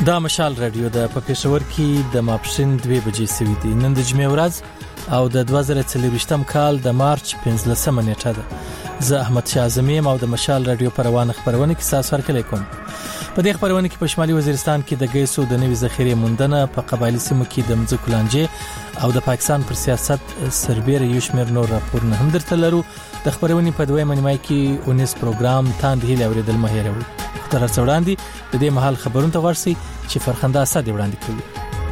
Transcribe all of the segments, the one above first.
دا مشال رادیو د پېښور کې د ماپښین 2 بجې سوي دي. نن د جمعې ورځ او د 2023م کال د مارچ 15 نیټه ده. زه احمد شاه اعظمي او د مشال رادیو پروانه خبرونه کې تاسو سره کوم. په دې خبرونه کې په شمالي وزیرستان کې د ګیسو د نوي ذخیره موندنه په قبایلی سیمو کې د مځکو لانجې او د پاکستان پر سیاست سربېره یو شمېر نور راپورونه هم درته لرو. د خبرونې په دویمه نیمه کې اونیس پروګرام تاند هیله اوریدل مهیروي. تر څو وړاندې د دې محل خبرونه ته ورسي چې فرخنده اسد وړاندې کوي.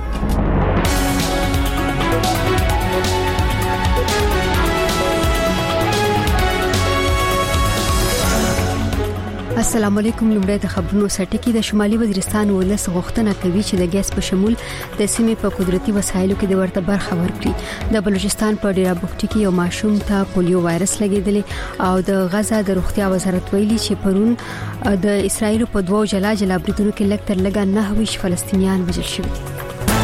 السلام علیکم. لومړی د خبرونو سرټکی. د شمالي وزیرستان ولس غوښتنه کوي چې د ګیس په شمول د سیمې په قدرتي وسایلو کې د ورته برخه ورکړي. د بلوچستان په ډیرا بوکټي کې یو ماشوم ته پولیو وایرس لګیدلی او د غزا د روغتیا وزارت ویلي چې پرون د اسرایل په دوه جلا بریدونو کې لږ تر لږه 9 فلسطینیان وژل شوي دي.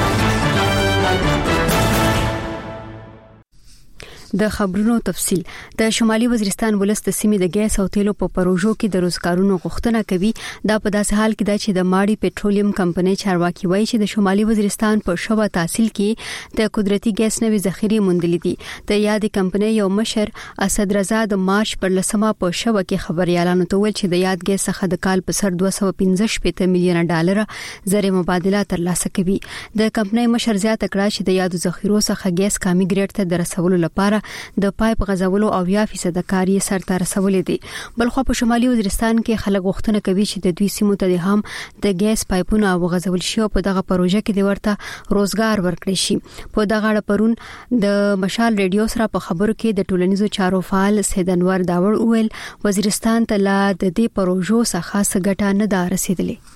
د خبرونو تفصيل. د شمالي وزیرستان ولس د سیمې د ګیس او تیلو په پروژو کې د روزګارونو غوښتنه کوي. دا په داسې حال کې ده چې د ماړی پټرولیم کمپنۍ چارواکي وایي چې د شمالي وزیرستان په شوه تحصیل کې د قدرتي ګیس نوې ذخیره موندلې دي. د یادې کمپنۍ یو مشر اسد رضا د مارچ پر 10مه په شوه کې خبريالانو ته ویل چې د یاد ګیس څخه د کال په سر 215 میلیون ډالر زر مبادله ترلاسه کوي. د کمپنۍ مشر زیاته کړه چې د یادو ذخیرو څخه ګیس کامي ګریډ ته درسولو لپاره د پایپ غځولو او 1% کاری سرته رسولې دي. بلخو په شمالي وزیرستان کې خلک غوښتنه کوي چې د دوی سیمو ته هم د ګیس پایپونه غځول شي او په دغه پروژه کې د ورته روزګار ورکړي شي. په دغه اړه پرون د مشال رادیو سره په خبرو کې د ټولنیزو چارو فعال سید انور داوړ ویل وزیرستان ته لا د دې پروژو څخه څه ګټه نه ده رسیدلې.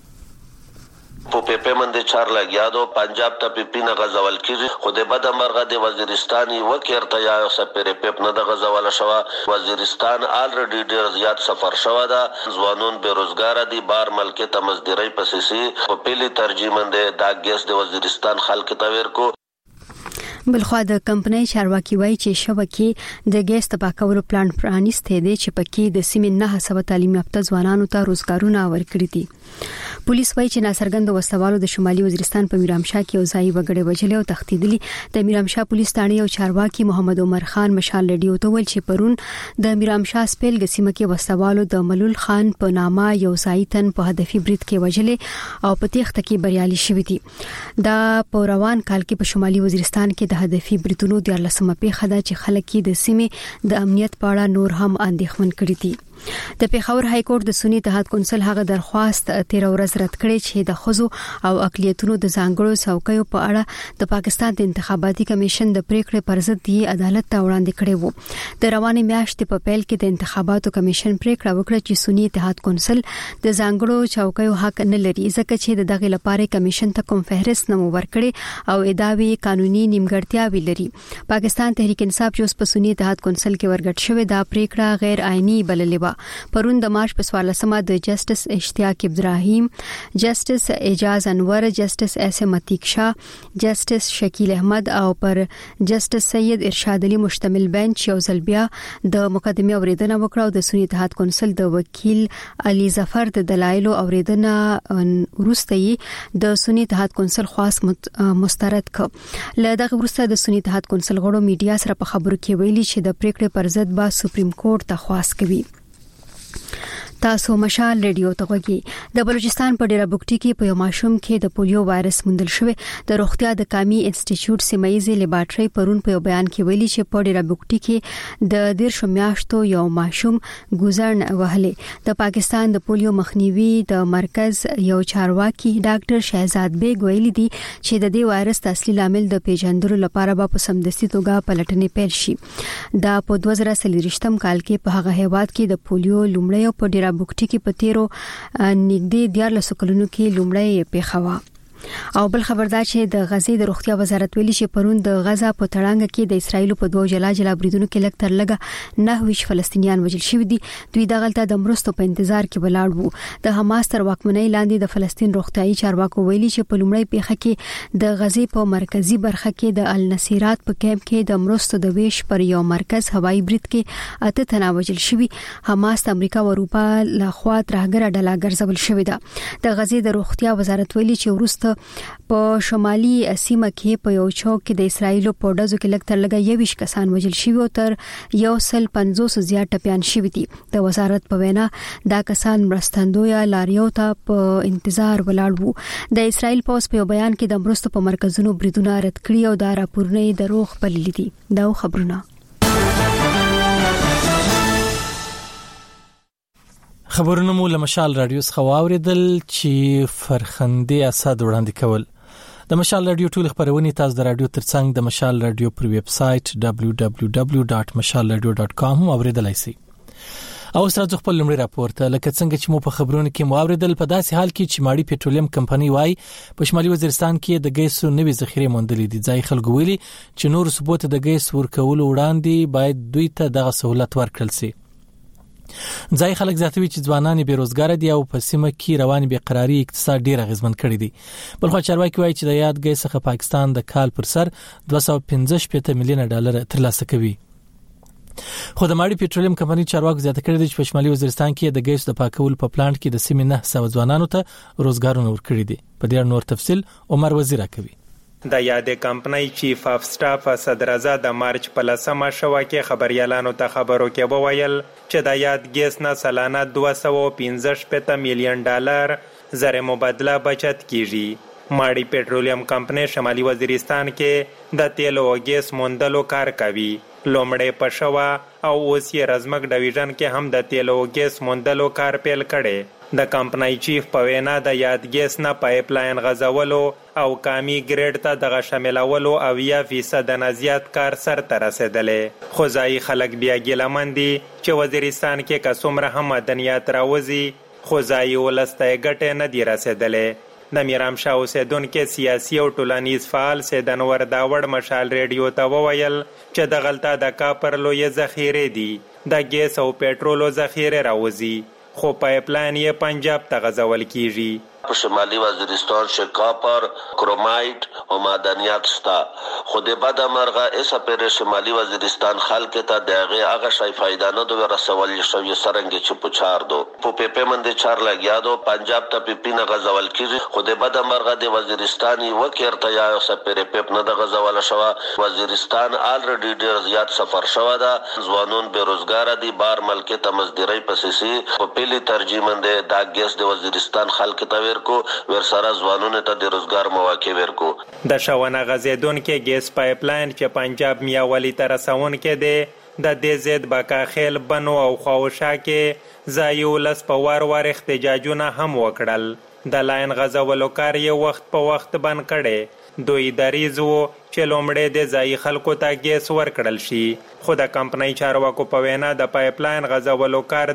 په پیپمند چار لګیا دو پنجاب ته پیپینه غزول کیږي. خو د بد مرغه د وزیرستاني وکړه یا سپېره پیپ نه د غزول شوه. وزیرستان الریډي ډیر زیات سفر شوه ده. ځوانون بیروزګار دي. بار ملک ته مزدوري پسې په پیلي ترجمه د ګیس د وزیرستان خلک ته ورکو. بلخو د کمپنۍ چارواکي وایي چې شوکې د ګیس د پاکولو پلانټ پرانیسته دي چې پکې د سیمې 900 تعلیم یافته ځوانانو ته روزګارونه ورکړي دي. پولیس وایي چې ناڅرګند وسوالو د شمالي وزیرستان په میرامشاه کې او ځای وګړي وجلې او تختیدلي. د میرامشاه پولیس ثاني او چارواکي محمد عمر خان مشال رادیو ته ویل چې پرون د میرامشاه سپیل سیمه کې وسوالو د ملول خان په نامه یو ځای تن په هدفي برید کې وجلې او په تخته کې بریالي شوی دي. دا په روان کال کې په شمالي وزیرستان کې د هدفي بریدونو د لسمه پیښه ده چې خلک د سیمې د امنیت په اړه نور هم اندېښمن کړي دي. د پیښور های کورټ د سنی اتحاد کونسل هغه درخواست 13 ورځ رد کړي چې د خزو او اقلیتونو د ځانګړو څوکیو په اړه د پاکستان د انتخاباتي کمیشن د پریکړې پر ضد دی عدالت ته وړاندې کړي وو. د رواني میاشتې په پیل کې د انتخاباتو کمیشن پریکړه وکړه چې سنی اتحاد کونسل د ځانګړو څوکیو حق نه لري ځکه چې د دغه لپاره کمیشن ته کوم فهرست نه ورکړي او ادعاوی قانوني نیمګړتیاوې لري. پاکستان تحریک انصاف چې په سنی اتحاد کونسل کې ورګټ شوی دا پریکړه غیر آئینی بللې پرون د مارچ په 14مه د جسټس اشتیاق ابراهیم، جسټس اعجاز انور، جسټس اسم عتیق شاه، جسټس شکیل احمد او پر جسټس سید ارشاد علي مشتمل بنچ یو ځل بیا د مقدمه اوریدنه وکړه او د سنی اتحاد کونسل د وکیل علي ظفر د دلایل اوریدنه وروسته د سنی اتحاد کونسل خاص مسترد ک. له دغه وروسته د سنی اتحاد کونسل غړو میډیا سره په خبرو کې ویلي چې د پریکړې پر ضد به سپریم کورټ ته خواست کوي. تاسو مشال رادیو ته غوږی. د بلوچستان په ډیرا بوکټي کې په یو ماشوم کې د پولیو وایرس موندل شوی. د روغتیا د کامی انسټیټیوټ سیمایي لیبارټري پرون په یو بیان کې ویلي چې په ډیرا بوکټي کې د 13 میاشتو یو ماشوم ګوزرن وهلې. د پاکستان د پولیو مخنیوي د مرکز یو چارواکي ډاکټر شهزاد بیگ ویلي دي چې د دې وایرس د اصلي لامل د پیژندلو لپاره به په سمدستي توګه پلټنې پیل شي. دا په 2023م کال کې په هغه هیواد کې د پولیو لومړی په ډیرا بوکټي کې په تیرو نږدې 14 کلونو کې لومړی پیښه و. او بل خبردار چې د غزې د روغتیا وزارت ویلي چې پرون د غزا په تړانګ کې د اسرایل په دوه جلا بریدونو کې لږ تر لږه 9 فلسطینیان وژل شوي دي. دوی دغلطه د مرستو په انتظار کې ولاړ وو. د حماس تر واکمنۍ لاندې د فلسطین روغتيایي چارواکو ویلي چې په لومړی پیښه کې د غزې په مرکزی برخه کې د النصيرات په کیمپ کې د مرستو د ویش پر یو مرکز هوایي برید کې 8 تنه وژل شوي. حماس د امریکا او اروپا له خوا ترهګره ډله ګرځول شوې ده. د غزې د روغتیا وزارت ویلي چې ورسته په شمالي سیمه کې په یو چوک کې د اسرایل په ډزو کې لږ تر لږه 21 کسان وژل شوي او تر 150 زیات ټپيان شوي دي. د وزارت په وینا دا کسان مرستندوی لاریو ته په انتظار ولاړ وو. د اسرایل پوس په بیان کې د مرستو په مرکزونو بریدونه رد کړي او دا راپورونه دروغ بللي دي. دا خبرونه خبرونه مو له مشال رادیو څخه واوریدل چې فرخندې اسد وړاندې کول. د مشال رادیو ټول خبرونه تاسو د رادیو ترڅنګ د مشال رادیو پر ویب سټ www.mashalradio.com اوریدلای شئ. او سره خپل لمړي راپورته لکه څنګه چې مو په خبرونه کې موریدل په داسې حال کې چې ماړی پېټرولیم کمپنی وايي په شمالي وزیرستان کې د ګیسو نوې ذخیره موندلې دي. ځای خلکو ویلي چې نور ثبوت د ګیس ورکول وړاندې باید دوی ته دغه سہولت ورکړل شي. ځای خلک زیاتوي چې ځوانان بیروزګار دي او په سیمه کې رواني بیقراری اقتصاد ډیر اغیزمن کړی دي. بلخو چارواکي وایي چې د یاد ګیس څخه پاکستان د کال پر سر 215 میلیون ډالر ترلاسه کوي. خو د ماړی پېټرولیم کمپنی چارواکو زیاته کړی دي چې په شمالي وزیرستان کې د ګیس د پاکولو په پلانټ کې د سیمې 900 ځوانانو ته روزګارونه ورکړي دي. په دې اړه نور تفصیل عمر وزیر کوي. د یاد کمپنی چیف اف سټاف صدر رضا د مارچ په 10مه شوه کې خبريالانو ته خبرو کې وویل چې د یاد ګیس نه سالانه 215 میلیون ډالر زر مبادله بچت کیږي. ماړی پېټرولیم کمپنی شمالي وزیرستان کې د تیل او ګیس موندلو کار کوي. لومړی په شوه او اوس یې رزمک ډیویژن کې هم د تیل او ګیس موندلو کار پیل کړي. د کمپنی چیف په وینا د یاد ګیس نه پایپ لاین غځولو او کامی ګریډ ته دغه شاملولو او 10% نه زیات کار سر ته رسیدلې. خو ځای خلک بیا ګیلمن دي چې وزیرستان کې کڅومره هم مدنیات راوځي خو ځای ولسته ګټه نه دی رسیدلې. د میرامشاه اوسیدونکو سیاسي او ټولنیز فعال سید انور داوړ مشال ریډیو ته وویل چې د غلطه د کاپر لوی ذخیره دي د ګیس او پېټرولو ذخیره راوځي خو پایپ لاین یې پنجاب ته غځول کیږي. په شمالي وزیرستان کې کاپر، کرومایټ او معدنیات شته. خو د بد مرغه ایسه پر شمالي وزیرستان خلک ته دغه هغه شای فائدہ نه دوی رسول شوی سرنګ چې پچار دو. په پېپې باندې 4 لګیا دو پنجاب ته پېپې نه غځول کیږي. خو د بد مرغه د وزیرستاني وکړته یا سپېره پېپ نه د غځول شوی. وزیرستان الریډي ډیر زیات سفر شوی دا. ځوانون بیروزګار دي بار ملک ته مزدوري پسې په پیلي ترجمه ده د ګیس د وزیرستان خلک ته کو ورسره ځوانونه ته د روزګار مواقع ورکو. د شاونه غزیدون کې ګیس پایپ لاین چې پنجاب میاولی ته رسون کې دی د دې زید بکا خیل بنو او خواوشا کې زایولس په وار احتجاجونه هم وکړل. د لاین غزولو کار یې وخت په وخت بند کړي. دوی دریزو چې لومړی د ځای خلکو ته ګیس ورکړل شي. خو د کمپنۍ چارواکو په وینا د پایپ لاین غزولو کار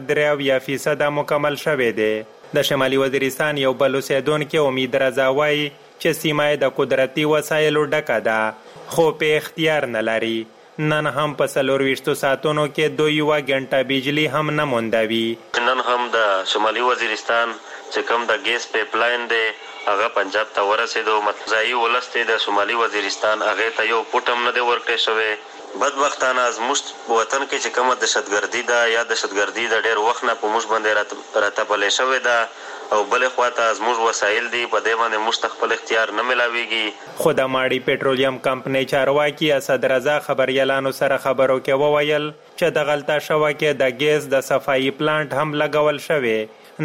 3% مکمل شوی دی. د شمالي وزیرستان یو بل اوسیدونکو امید رضا وایي چې سیمه د قدرتي وسایلو ډکه ده خو په اختیار نه لري. نن هم په 24 ساعتونو کې 2 غنټه بجلی هم نه موندوي. نن هم د شمالي وزیرستان چې کوم د ګیس پایپ لاین دی هغه پنجاب ته ورسېدو. متځایي ولسته د شمالي وزیرستان هغه ته یو پټم نه دی ورکړی شوی. بدبختانه زموږ وطن کې چې کومه دهشتګردي ده یا دهشتګردي د ډېر وخت نه په موږ باندې راتپلې شوې ده او بلې خواته زموږ وسایل دي په دې باندې موږ خپل اختیار نه ملاویږي. خو د ماړی پېټرولیم کمپنۍ چارواکي اسد رضا خبريالانو سره خبرو کې وویل چې د غلطه شوه کې د ګیس د صفایي پلانټ هم لګول شوی.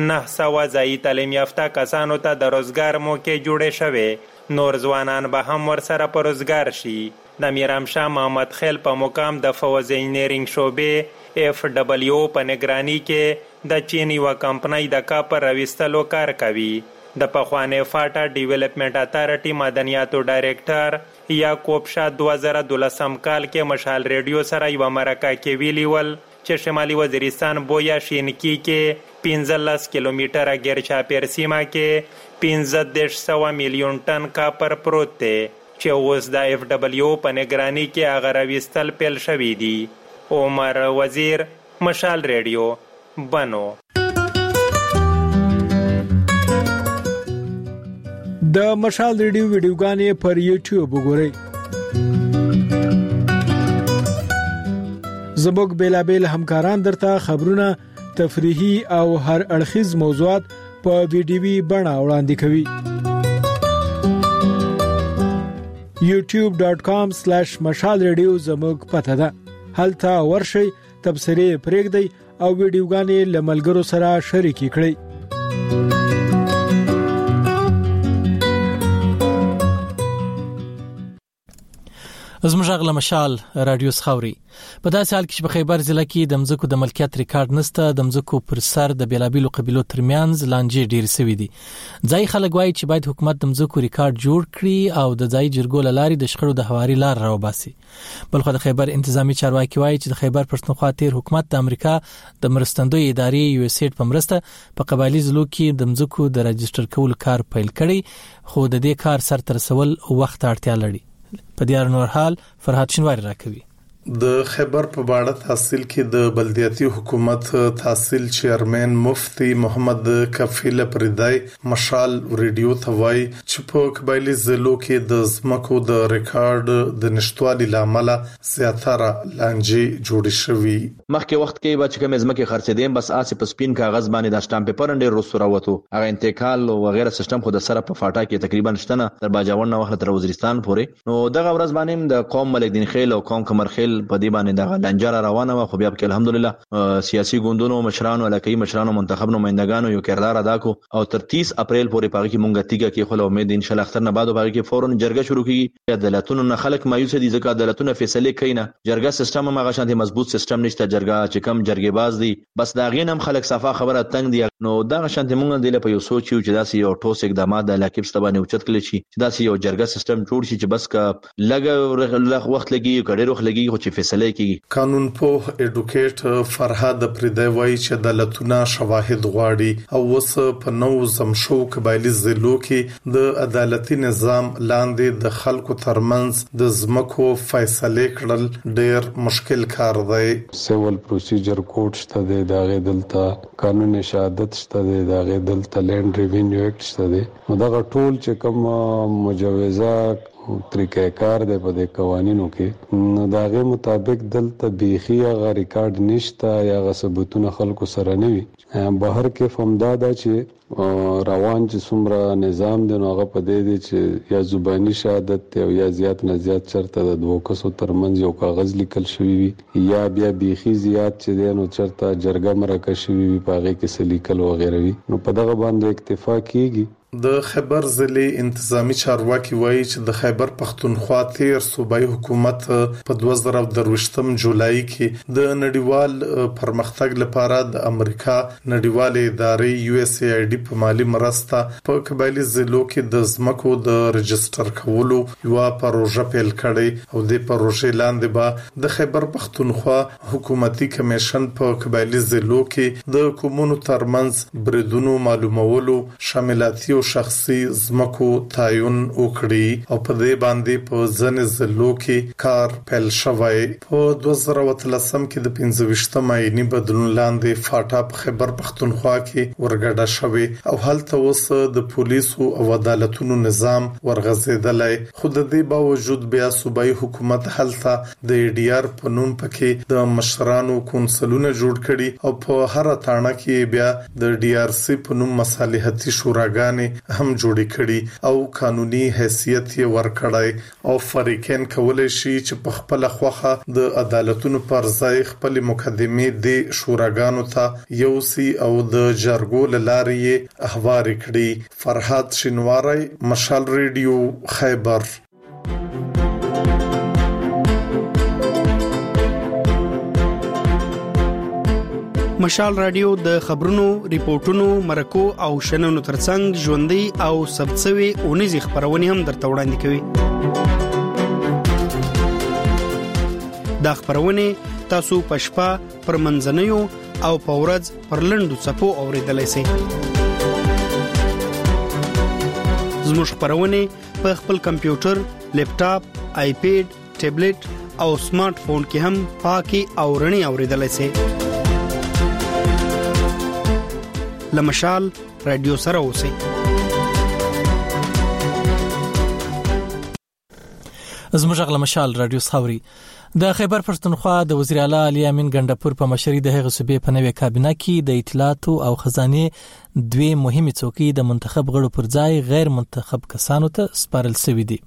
900 ځای تعلیم یافته کسانو ته د روزګار موقع جوړې شوې. نور ځوانان به هم ورسره په روزګار شي. د میرامشاه محمد خیل په مقام د فوز انجینرینګ شعبې FW په نگرانی کې د چین یو کمپنۍ د کاپر راوستلو کار کوي. د پخواني فاټا ډیولپمنٹ اتارټي مدنیاتو ډایریکټر یعقوب شاه 2012 کال کې مشال ریډیو سره یو مرکه کې ویلی ول چې شمالي وزیرستان بویا شینکی کې 15 کیلومتره ګیر چاپیر سیمه کې 1500 میلیون ټن کاپر پروت دی چې اوس د FW په نگرانی کې هغه راویستل پیل شوي دي. عمر وزیر، مشال ریډیو، بنو. د مشال ریډیو ویډیوګانې پر یوټیوب وګورئ. زموږ بیلابیل همکاران درته خبرونه، تفریحي او هر اړخیز موضوعات په ویډیوي بڼه وړاندې کوي. youtube.com/مشال ریډیو زموږ پته ده. هلته ورشئ، تبصرې پرېږدئ او ویډیوګانې له ملګرو سره شریکې کړئ. زموږ غل مشال رادیو سخوري. په داسې حال کې چې په خیبر ضلع کې د مځکو د ملکیت ریکارډ نشته، د مځکو پر سر د بیلابیلو قبیلو ترمنځ لانجې ډېر سوي دي. ځای خلک وایي چې باید حکومت د مځکو ریکارډ جوړ کړي او د ځای جرګو لاري د شخړو د هواري لار راوباسي. بلخو د خیبر انتظامی چارواکي وایي چې د خیبر پښتونخوا تیر حکومت د امریکا د مرستندوی ادارې USAID په مرسته په قبایلی ضلعو کې د مځکو د راجستر کولو کار پیل کړي، خو د دې کار سر ته رسول وخت اړتیا لري. په دیار نور حال فرهاد شینواری راکوي. د خیبر په باړه تحصیل کې د بلدیاتي حکومت تحصیل چیرمن مفتی محمد کفیل پردای مشال ریډیو ته وایي چې په قبایلی ضلعو کې د زمکو د ریکارډ د نشټوالي لامل زیاتره لانجې جوړې شوې. مخکې وخت کې به چې کوم زمکه خرڅېدم بس آسې په سپین کاغذ باندې د سټامپ پیپر انډر روسو راوته، هغه انتقال او وغیرہ سیستم خو د سره په فاټا کې تقریبا شته نه تر باجاون نه وخت تر وزیرستان پورې. نو دغه ورځ باندې د قوم ملک دین خیل او قوم کمر خیل په دې باندې د لنجره روانه و، خو بیا په الحمدلله سیاسي ګوندونو مشرانو علاقې مشرانو منتخب نمائندگانو یو کردار ادا کو او تر 30 اپریل پورې پاره کې مونږه تیګه کې خو امید ان شاء الله اختر نه بعد پاره کې فورن جرګه شروع کیږي. عدالتونو نه خلک مایوس دي ځکه عدالتونه فیصله کوي نه، جرګه سیستم هم هغه شانتي مضبوط سیستم نشته، جرګه چې کم جرګې باز دي بس دا غینم خلک صفه خبره تنگ دي. نو دا شانتي مونږ د په یو سوچ یو چې داسې یو ټوس اقدامات د علاقې ستبانه اوچت کړي شي چې داسې یو جرګه سیستم جوړ شي چې بس کا لګ وخت لګي کډیر وخت لګي خو چې فیصله کوي. قانون په اډوکیټ فرهاد پردای وایي چې عدالتونه شواهد غواړي او وس په نو زمشو قبایلی ضلعو کې د عدالتي نظام لاندې د خلکو ترمنځ د زمکو فیصله کړل ډیر مشکل کار دی. سیول پروسیجر کوډ شته دی، داغه دلته قانون شهادت شته دی، داغه دلته لینډ ریوینیو ایکټ شته دی. نو دا ټول چې کوم مجوزات طریقې کار دی په دې قوانینو کې، نو داغه مطابق دلته بیخي هغه ریکارډ نشته یا غ ثبوتونه خلکو سره نه وي. بهر کې فهمداده چې روان چې څومره نظام دی نو هغه په دې دی چې یا زبانی شهادت او یا زیات نه زیات چرته د دوه کسو ترمنځ یو کاغذ لیکل شوی وي یا بیا بیخي زیات چې دی نو چرته جرګه مرکه شوی وي په هغه کې څه لیکل وغیرہ وي، نو په دغه باندې اکتفا کیږي. د خیبر ضلع انتظامی چارواکي وایي چې د خیبر پښتونخوا تیر صوبایي حکومت په 2023 جولای کې د نړیوال پرمختګ لپاره د امریکا نړیوالې ادارې USAID په مالی مرسته په قبایلی ضلعو کې د زمکو د رجستر کولو یو پروژه پیل کړې او د پروژې لاندې به د خیبر پښتونخوا حکومتي کمیشن په قبایلی ضلعو کې د کومونو ترمنځ بریدونو معلومولو شاملاتي او شخصي زمکو تعین وکړي او په دې باندې په ځنې ضلعو کې کار پیل شوی. په 2013 کې د 25 آئینی بدلون لاندې فاټا په خیبر پښتونخوا کې ورګډه شوی او هلته اوس د پولیسو او عدالتونو نظام ورغزیدلی، خو د دې باوجود بیا صوبایي حکومت هلته د ADR په نوم پکې د مشرانو کونسلونه جوړ کړي او په هر تاڼه کې بیا د DRC په نوم مصالحتي شوراګانې هم جوړې کړي او قانوني حیثیت یې ورکړی او فریقین کولای شي چې په خپل خوخه د عدالتونو پر ځای خپل مقدمې د شوراګانو ته یوسي او د جرګو لارې احوار کړي. فرهاد شینواری، مشال ریډیو، خیبر. مشال رادیو د خبرونو، ریپورتونو، مرکو او شننو ترڅنګ ژوندۍ او ثبتسوي اونیزي خبرونه هم درته وړاندې کوي. دا خبرونه تاسو پښپا پر منځنوي او په ورځ پر لنډو څپو اوریدلای شئ. زموږ خبرونه په خپل کمپیوټر، لیپټاپ، آیپیډ، ټابلیټ او سمارټ فون کې هم پاکي او رڼي اوریدلای شئ. لمشال رادیو سره اوسئ. زموږ غل مشال رادیو خاوري د خیبر پښتونخوا د وزیر اعلی علي امین ګندپور په مشرۍ د هغه صوبې په نوې کابینه کې د اطلاعات او خزانه دوی مهمه څوکۍ د منتخب غړو پر ځای غیر منتخب کسانو ته سپارل شوې دي.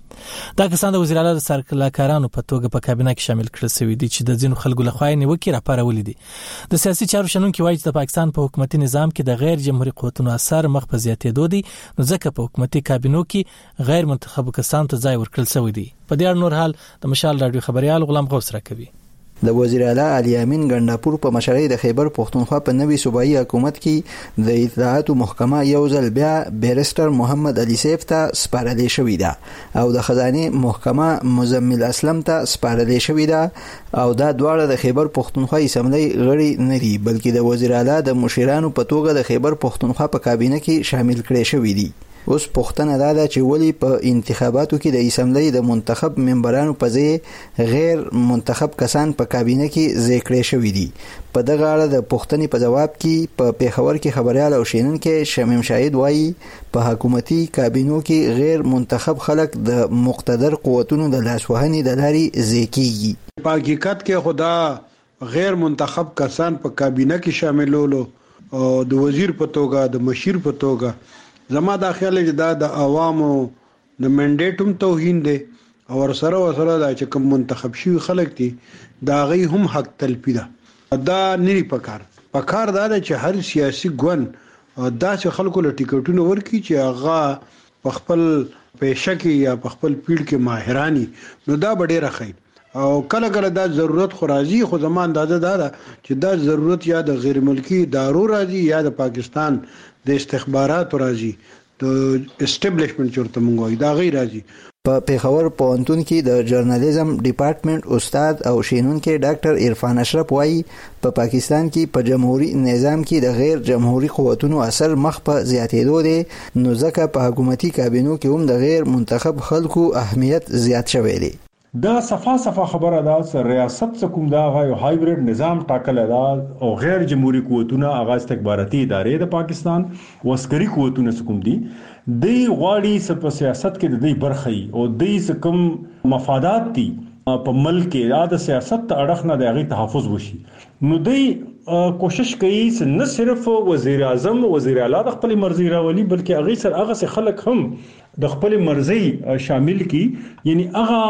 دا کسان د وزیر اعلی د سرکلکارانو په توګه په کابینه کې شامل کړل شوی دي چې د ځینو خلکو لخوا نیوکې راپارولې دي. د سیاسي چارو شنونکو وایي چې د پاکستان په حکومتي نظام کې د غیر جمهوریت قوتونو اثر مخ په زیاتېدو دي، نو ځکه په حکومتي کابینو کې غیر منتخب کسان ته ځای ورکړل شوی دی. په دې اړه نور حال د مشال رادیو خبريال غلام غوث راکوي. د وزیر اعلی علي امین ګندپور په مشرۍ د خیبر پښتونخوا په نوي صوبایي حکومت کې د اطلاعات محکمه یو ځل بیا بیرستر محمد علي سیف ته سپارلې شوې ده او د خزانه محکمه مزمل اسلم ته سپارلې شوې ده او دا دواړه د خیبر پښتونخوا اسمبلی غړي نه دي بلکې د وزیر اعلی د مشیرانو په توګه د خیبر پښتونخوا په کابینه کې شامل کړي شوې دي. اوس پښتنه دا ده چې ولی په انتخاباتو کې د اسمبلی د منتخب ممبرانو په ځای غیر منتخب کسان په کابینه کې ذکر شوی دي. په دغه اړه د پښتنې په جواب کې په پیښور کې خبريال او شینونکو شمیم شاهد وایي په حکومتي کابینو کې غیر منتخب خلک د مقتدر قوتونو د لاسوهنې د لارې ذکیږي. په حقیقت کې خدا غیر منتخب کسان په کابینه کې شاملولو او د وزیر په توګه د مشیر په توګه زما دا خیال چې دا د عوامو د منډیټوم توهین دی او سره دا چې کوم منتخب شوی خلک دي دا غي هم حق تلپی ده. دا نری پکار دا چې هر سیاسي ګوند دا چې خلکو له ټیکټونو ورکی چې هغه په خپل پېښه کې یا په خپل پیډ کې ماهرانی نو دا ډېر ښه او کله کله دا ضرورت خو راځي خو زما اندازه دا چې دا ضرورت یا د غیر ملکی ادارو راځي یا د پاکستان د استخبارات راځي د اسټابلیشمنت چورته مونږ وای دا غیر راځي. په پیښور پوهنتون کې د جرنالیزم ډپارټمنټ استاد او شینونکو ډاکټر عرفان اشرف وایي په پاکستان کې په جمهوریت نظام کې د غیر جمهوریت قوتونو اثر مخ په زیاتېدو دی نو ځکه په حکومتي کابینو کې هم د غیر منتخب خلکو اهمیت زیات شوی دی. دا صفه خبره ده چې ریاست څخه دا یو هایبرید نظام ټاکل ده او غیر جمهوریت قوتونه هغه استخباراتي ادارې د پاکستان وسکري قوتونه څخه دي د غواړي په سیاست کې د دې برخه او د کوم مفادات دي په ملک کې د سیاست اړخ نه د هغه تحفظ وشي نو دوی کوشش کوي چې نه صرف وزیر اعظم وزیر اعلی د خپل مرزي راولي بلکې هغه سره هغه خلک هم د خپل مرزي شامل کی یعنی هغه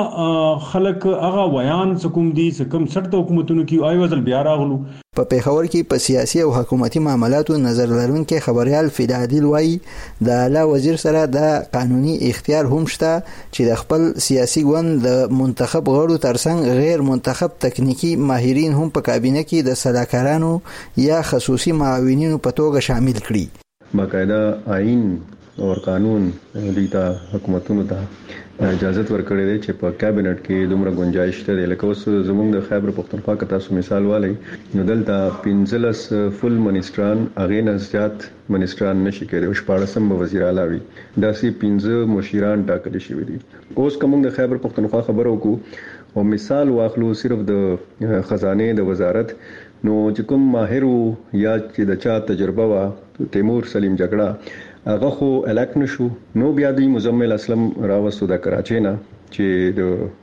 خلک هغه ویان کوم دي کوم سرته حکومتونو کې آی وزل بیا راغلو. په پیښور کې په سیاسي او حکومتي معاملاتو نظر لرونکو خبريال فدادل وایي د اعلی وزیر سره د قانوني اختیار هم شته چې د خپل سیاسي ګوند د منتخب غړو ترڅنګ غیر منتخب تکنیکی ماهرین هم په کابینه کې د سلاکارانو یا خصوصي معاونینو په توګه شامل کړي. باقاعده آئین او قانون دیتا حکومتونو ته اجازه ورکړې ده چې په کابینټ کې دومره گنجائش ته لکه اوس زموږ د خیبر پښتونخوا کې تاسو مثال والی نو دلته 15 فل منیسټران اغه نه زیات منیسټران نشي کېدای او 14 وزیر اعلی وي دا سي 15 مشیران ټاکل شوی دي. اوس کوم د خیبر پښتونخوا خبرو کو او مثال واخلو صرف د خزانه د وزارت نو چې کوم ماهر یا چې د چا تجربه وا تیمور سلیم جګړه هغه خو الک نشو نو بیا د مزمل اسلم راوستو د کراچۍ نه چې د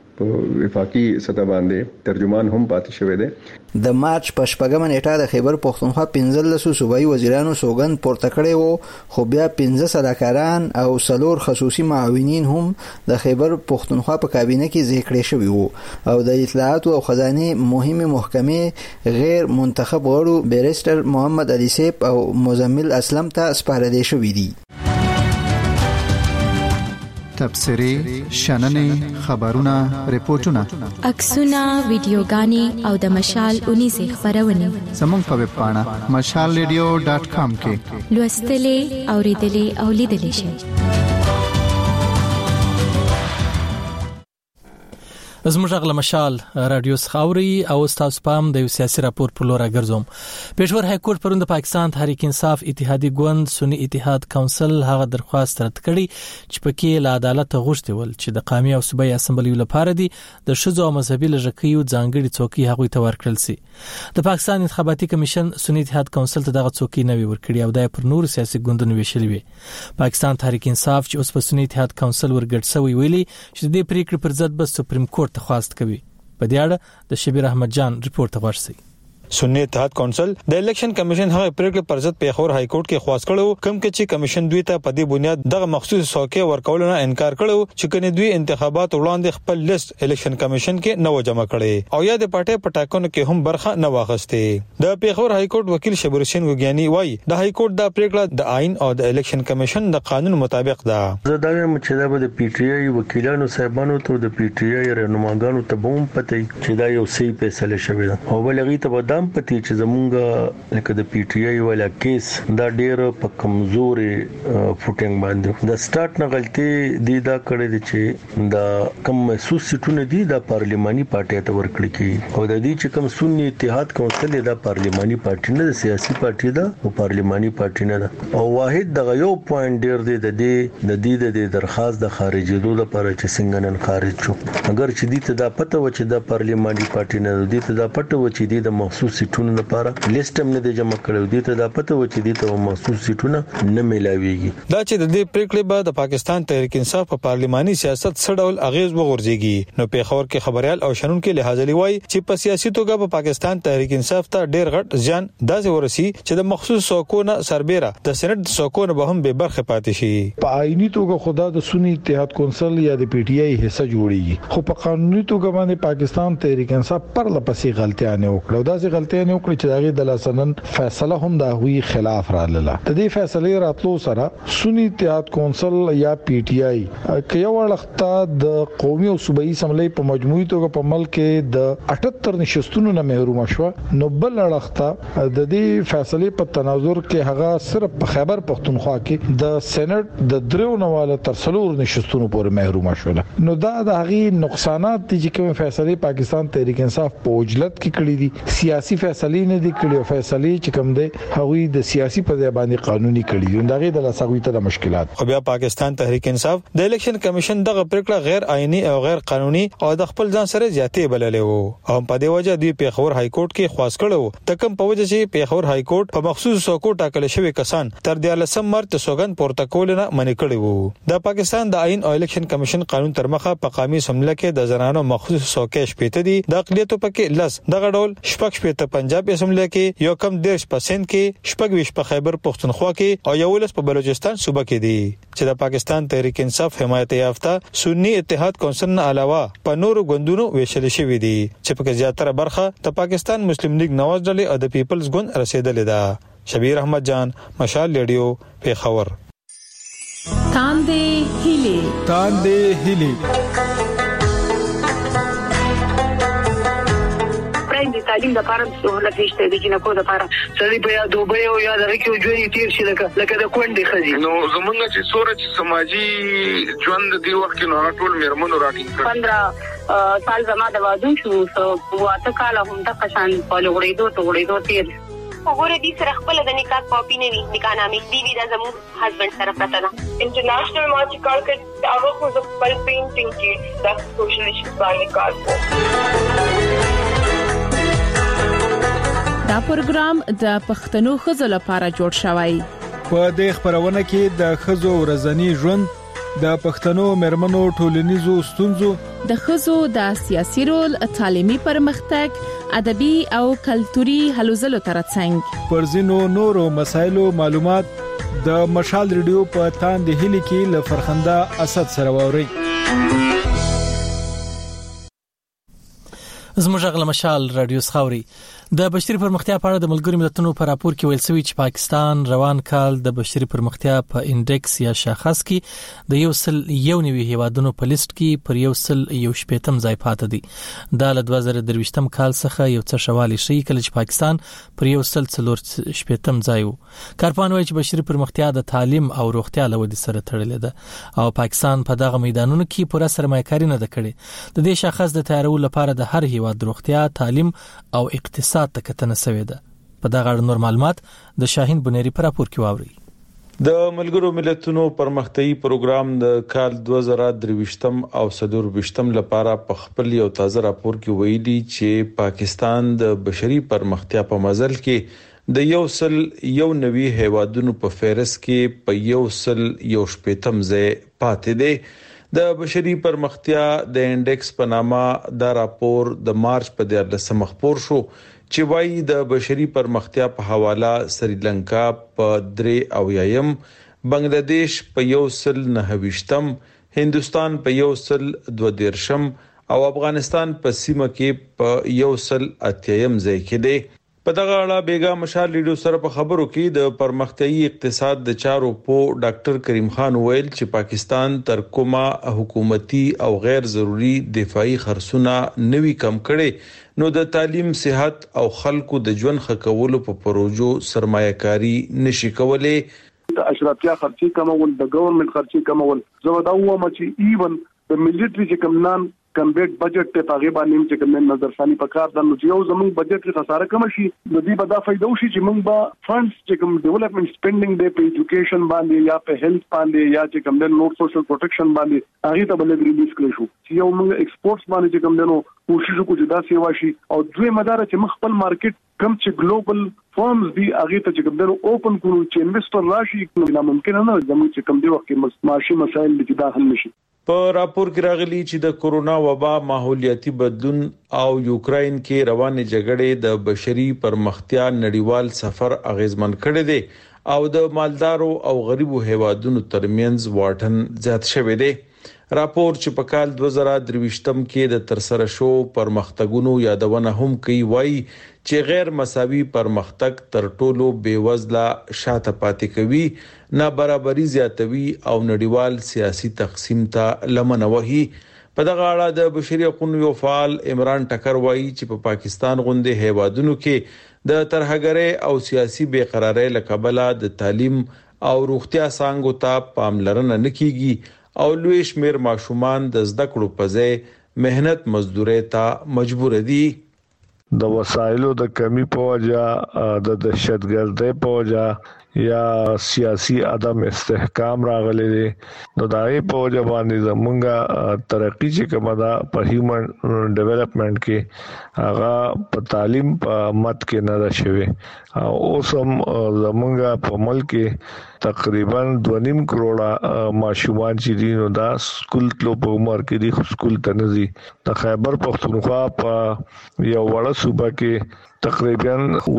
وفاقي سطح باندې ترجمان هم پاتې شوی دی. د مارچ په 8 نیټه د خیبر پښتونخوا 15 صوبایي وزیرانو سوګند پورته کړی وو خو بیا 15 سلاکاران او 4 خصوصي معاونین هم د خیبر پښتونخوا په کابینه کې ذکر شوی وو او د اطلاعات او خزانه مهمه محکمه غیر منتخب غړو بیرستر محمد علي سیف او مزمل اسلم ته سپارل شوی دي. تبصرې شننې خبرونه ریپورتونه عکسونه ویډیوګانې او د مشال 19 خبرونه زموږ په ویب پاڼه mashalradio.com کې لوستلې اوریدلې او لیدلې شئ. زموږ غل مشال رادیو خاوري او تاسو پام د سیاسي راپور په لور راګرځوم. پېښور های کورټ پروند پاکستان تحریک انصاف اتحادی ګوند سنی اتحاد کونسل هغه درخواست رد کړي چې پکې له عدالت غوښتي ول چې د قومي او صوبایي اسمبلی لپاره دي د شذو او مذهبي لږکیو ځانګړي څوکۍ هغه ته ورکړل سي. د پاکستان انتخاباتي کمیشن سنی اتحاد کونسل ته دغه څوکۍ نوي ورکړي او د پر نور سیاسي ګوندونو ویشلې وي. پاکستان تحریک انصاف چې اوس په سنی اتحاد کونسل ورګډ شوی ویلي چې د پریکړې پر ضد به سپریم کورټ خواست کوي. په دې اړه د شبیر احمد جان ریپورت غوښتي. سنی اتحاد کونسل د الیکشن کمیشن هغه پریکړه پر ضد پیښور های کورټ کې خواست کړو کوم کې چې کمیشن دوی ته په دې بنیاد دغه مخصوص څوکۍ ورکول نه انکار کړو چې کني دوی انتخابات وړاندې خپل لیست الیکشن کمیشن کې نو جمع کړي او یا د پټه پټاکونو کې هم برخه نه واغسته. د پیښور های کورټ وکیل شبیر حسین وګیانی وایي د های کورټ د پریکړه د آئین او د الیکشن کمیشن د قانون مطابق ده. زه دا وایم چې دا د پی ټی آی وکیلانو صاحبانو ته د پی ټی آی رهنماګانو ته به هم پته چې دا یو صحیح فیصله شوی ده او ولغی ته به دام پته چې مونږه لکه د پی ټی آی ولا کیس دا ډیر په کمزوري فوټینګ باندې د سٹارټ نه غلطي دی دا کړی دی چې دا کم محسوس سیټونه دي د پارلیماني پارټي ته ورکړي کی او د دې چې کم سنی اتحاد کونسل دا پارلیماني پارټي نه د سیاسي پارټي ده او پارلیماني پارټي نه ده او واحد دغه یو پوینټ ډیر دی د دې د درخواست د خارجېدو لپاره چې څنګه نن خارج شو اگر چې دې ته دا پته و چې د پارلیماني پارټي نه دې ته دا پته و چې د مخصوص سیټونو لپاره لیست هم نه دی جمع کړو دي ته دا پته و چې دي ته مخصوص سیټونه نه ملاويږي. دا چې د دې پریکړې بعد د پاکستان تحریک انصاف په پارلماني سیاست څه ډول اغیز وغورځيږي. نو پیښور کې خبريال او شنن کې لحاظ لوي چې په سیاسي توګه په پاکستان تحریک انصاف ته ډېر غټ ځان داسې ورسي چې د مخصوص څوکونه سربېره د سېنات څوکونه به هم به برخه پاتې شي. په آئینی توګه خدا د سنی اتحاد کونسل یا د پی ټی آی حصہ جوړیږي خو په قانوني توګه باندې پاکستان تحریک انصاف پر لپسې غلطیاں نه وکړو دا چې غلطیاں نه وکړي چې دغه د لاسنن فیصله هم د هوی خلاف را لاله. د دې فیصله راتلو سره سنی اتحاد کونسل یا پی ټی آی کې یو وخت د قومي او صوبایي اسمبلی په مجموعي توګه په ملک کې د 78 نشستونو نه محروم شو. نو بل وخت د دې فیصله په تناظر کې هغه صرف په خیبر پختونخوا کې د سېنات د درو نواله تر 3 نشستونو پورې محروم شول. نو دا د هغه نقصانات چې کوم فیصله پاکستان تحریک انصاف په اوجلت کې کړې دي سیاسي فیصله نه دي کړې فیصله چې کوم دی هغوی د سیاسي په ځای باندې قانوني کړي دغه د لاسغوي ته د مشکلات. خو بیا پاکستان تحریک انصاف د الیکشن کمیشن دغه پریکړه غیر آئینی او غیر قانوني او د خپل ځان سره زیاتې بللې وو او په دې وجه دوی پیښور های کورټ کې خواست کړو د کوم په وجه چې پیښور های کورټ په مخصوص څوکۍ ټاکل شوی کسان تر 14 مارچ سوګند پورته کول نه منې کړی وو. د پاکستان د آئین او الیکشن کمیشن قانون تر مخه په قومي اسمبلی کې د زنانو مخصوص څوکۍ شپېته دي د اقلیتو پکې لس دغه ډول شپږ شپېته پنجاب اسمبلی کې یو کم 10% کې شپږ ویش په خیبر پختونخوا کې او یو لس په بلوچستان صوبه کې دي چې د پاکستان تحریک انصاف حمایت یافته سنی اتحاد کونسل نه علاوه په نورو ګوندونو ویشل شوی دي چې په زیاتره برخه د پاکستان مسلم لیگ نواز ډلې او د پیپلز ګوند رسیدلې ده. شبیر احمد جان مشال ریډیو پیښور. تاندې هیلي د تعلیم د پاره سہولت نشته د جنکو د پاره سړي په یاد دوبه او یاد راکې ژوند تیر شي لکه د کونډې خزي نو زمونږ چې سورج سماجی ژوند دی وخت نو ټول میرمنو راټینګ 15 سال زما د واده شو واته کال هم د قشان په لوړېدو تیر وګوره دې سره خپل د نکاح کاپی نه وي نکاح نامې دی دا زموږ هسبند سره پته ده. انټرنیشنل مارچ کار کې هغه خو د خپل پینټینګ کې د سوشل ایشوز باندې کار کوي. دا پروګرام د پښتنو خزو لپاره جوړ شوی. په دې خبرونه کې د خزو ورځنی ژوند د پښتنو مرمنو ټولنیزو ستونزو د خزو د سیاسي رول تعلیمي پرمختګ ادبي او کلتوري هلو ځلو ترڅنګ پر ځینو نورو مسایلو معلومات د مشال ریډیو په تاندې هلي کې ل فرخنده اسد سره ووري. زموږ غل مشال رادیو سخاوري د بشري پرمختیا په اړه د ملګرو ملتونو په راپور کې ویل شوی چې پاکستان روان کال د بشري پرمختیا په انډیکس یا شاخص کې د 191 هیوادونو په لیست کې پر 118م ځای پاتې دي. دا له 2023م کال څخه یو څه شوالی شي کله چې پاکستان پر 140م ځای وو. کارپان وایي چې بشري پرمختیا د تعلیم او روغتیا له ودې سره تړلې ده او پاکستان په دغه میدانونو کې پوره سرمایه‌کاري نه کړې. د دې شاخص د تیارولو لپاره د هر هیواد روغتیا، تعلیم او اقتصاد ته کتنه سوې ده. په دغه اړه نور معلومات د شاهین بنيري پر راپور کې واوري. د ملګرو ملتونو پرمختیايي پروګرام د کال 2023 او 2024 لپاره په خپل یو تازه راپور کې ویلي چې پاکستان د بشري پرمختیا په مزل کې د 190 هیوادونو په فهرست کې په 118م ځای پاتې دی. د بشري پرمختیا د انډیکس په نامه دا راپور د مارچ په 14 خبر شو چې وايي د بشري پرمختیا په حواله سریلانکا په 3 بنگلاديش په 129م، هندستان په 132م او افغانستان په سیمه کې په 180م ځای کې دی. په دغه اړه بیګا مشال ریډیو سره په خبرو کې د پرمختیايي اقتصاد د چارو په ډاکټر کریم خان ویل چې پاکستان تر کومه حکومتي او غیر ضروري دفاعي خرڅونه نوي کم کړي نو د تعلیم، صحت او خلکو د ژوند ښه کولو په پروژو سرمایه‌کاري نشي کولای. د اشرافیه خرچي کمول، د ګورنمنت خرچي کمول، زه دا وایم چې ایون د ملټری چې کوم نن کمبیټ بجټ ته پاغي باندې چې کوم نظرثاني پکار د نو یو زموږ بجټ کې خساره کم شي د دې په دا فائدہ وشي چې موږ به فندز چې کوم ډیولپمنٹ سپینډینګ دی په ایجوکیشن باندې یا په هیلث باندې یا چې کوم د نور سوشل پروټیکشن باندې هغه ته بل ریلیز کړی شو چې یو موږ ایکسپورټس باندې چې کوم دنو کوشش وکړو چې دا سیوا شي او دوی مدار چې موږ خپل مارکیټ کم چې ګلوبل فارمز دی هغه ته چې کوم دنو اوپن کړو چې انویسټر راشي نو ممکن نه زموږ چې کوم دی وخت کې معاشي مسایل چې دا حل نشي. په راپور کې راغلي چې د کورونا وبا، ماحولیاتي بدلون او یوکرين کې روانې جګړې د بشري پرمختیا نړیوال سفر اغیزمن کړي دي او د مالدارو او غریبو هیوادونو ترمنځ واټن زیات شوی دی. راپور چې په کال 2023م کې د ترسره شو پرمختګونو یادونه هم کوي وایي چې غیر مساوي پرمختګ تر ټولو بیوزله شاته پاتې کوي، نابرابري زیاتوي او نړیوال سیاسي تقسیم ته لمنه وهي. په دغه اړه د بشري حقوقو یو فعال عمران ټکر وایي چې په پاکستان غونډه هیوادونو کې د ترهګرۍ او سیاسي بې قرارۍ لکبله د تعلیم او روغتیا څنګه ته پاملرنه نکېږي او لوی شمیر ماشومان د زده کړو په ځای مهنت مزدوري ته مجبور دي. د وسایلو د کمی په وجه د دهشتګردۍ په وجه یا سیاسي عدم استحکام راغلي دي نو دای په وجه باندې زمونږه ترقی چې کومه ده په هیومن ډیولپمنٹ کې هغه په تعلیم په مت کې نه ده شوی او اوس هم زمونږه په ملک کې تقریبا 2.5 کروڑه ماشومان چې دي نو دا سکول تلو په عمر کې دي سکول ته نه دي. د خیبر پختونخوا په یو وړه صوبه کې تقریبا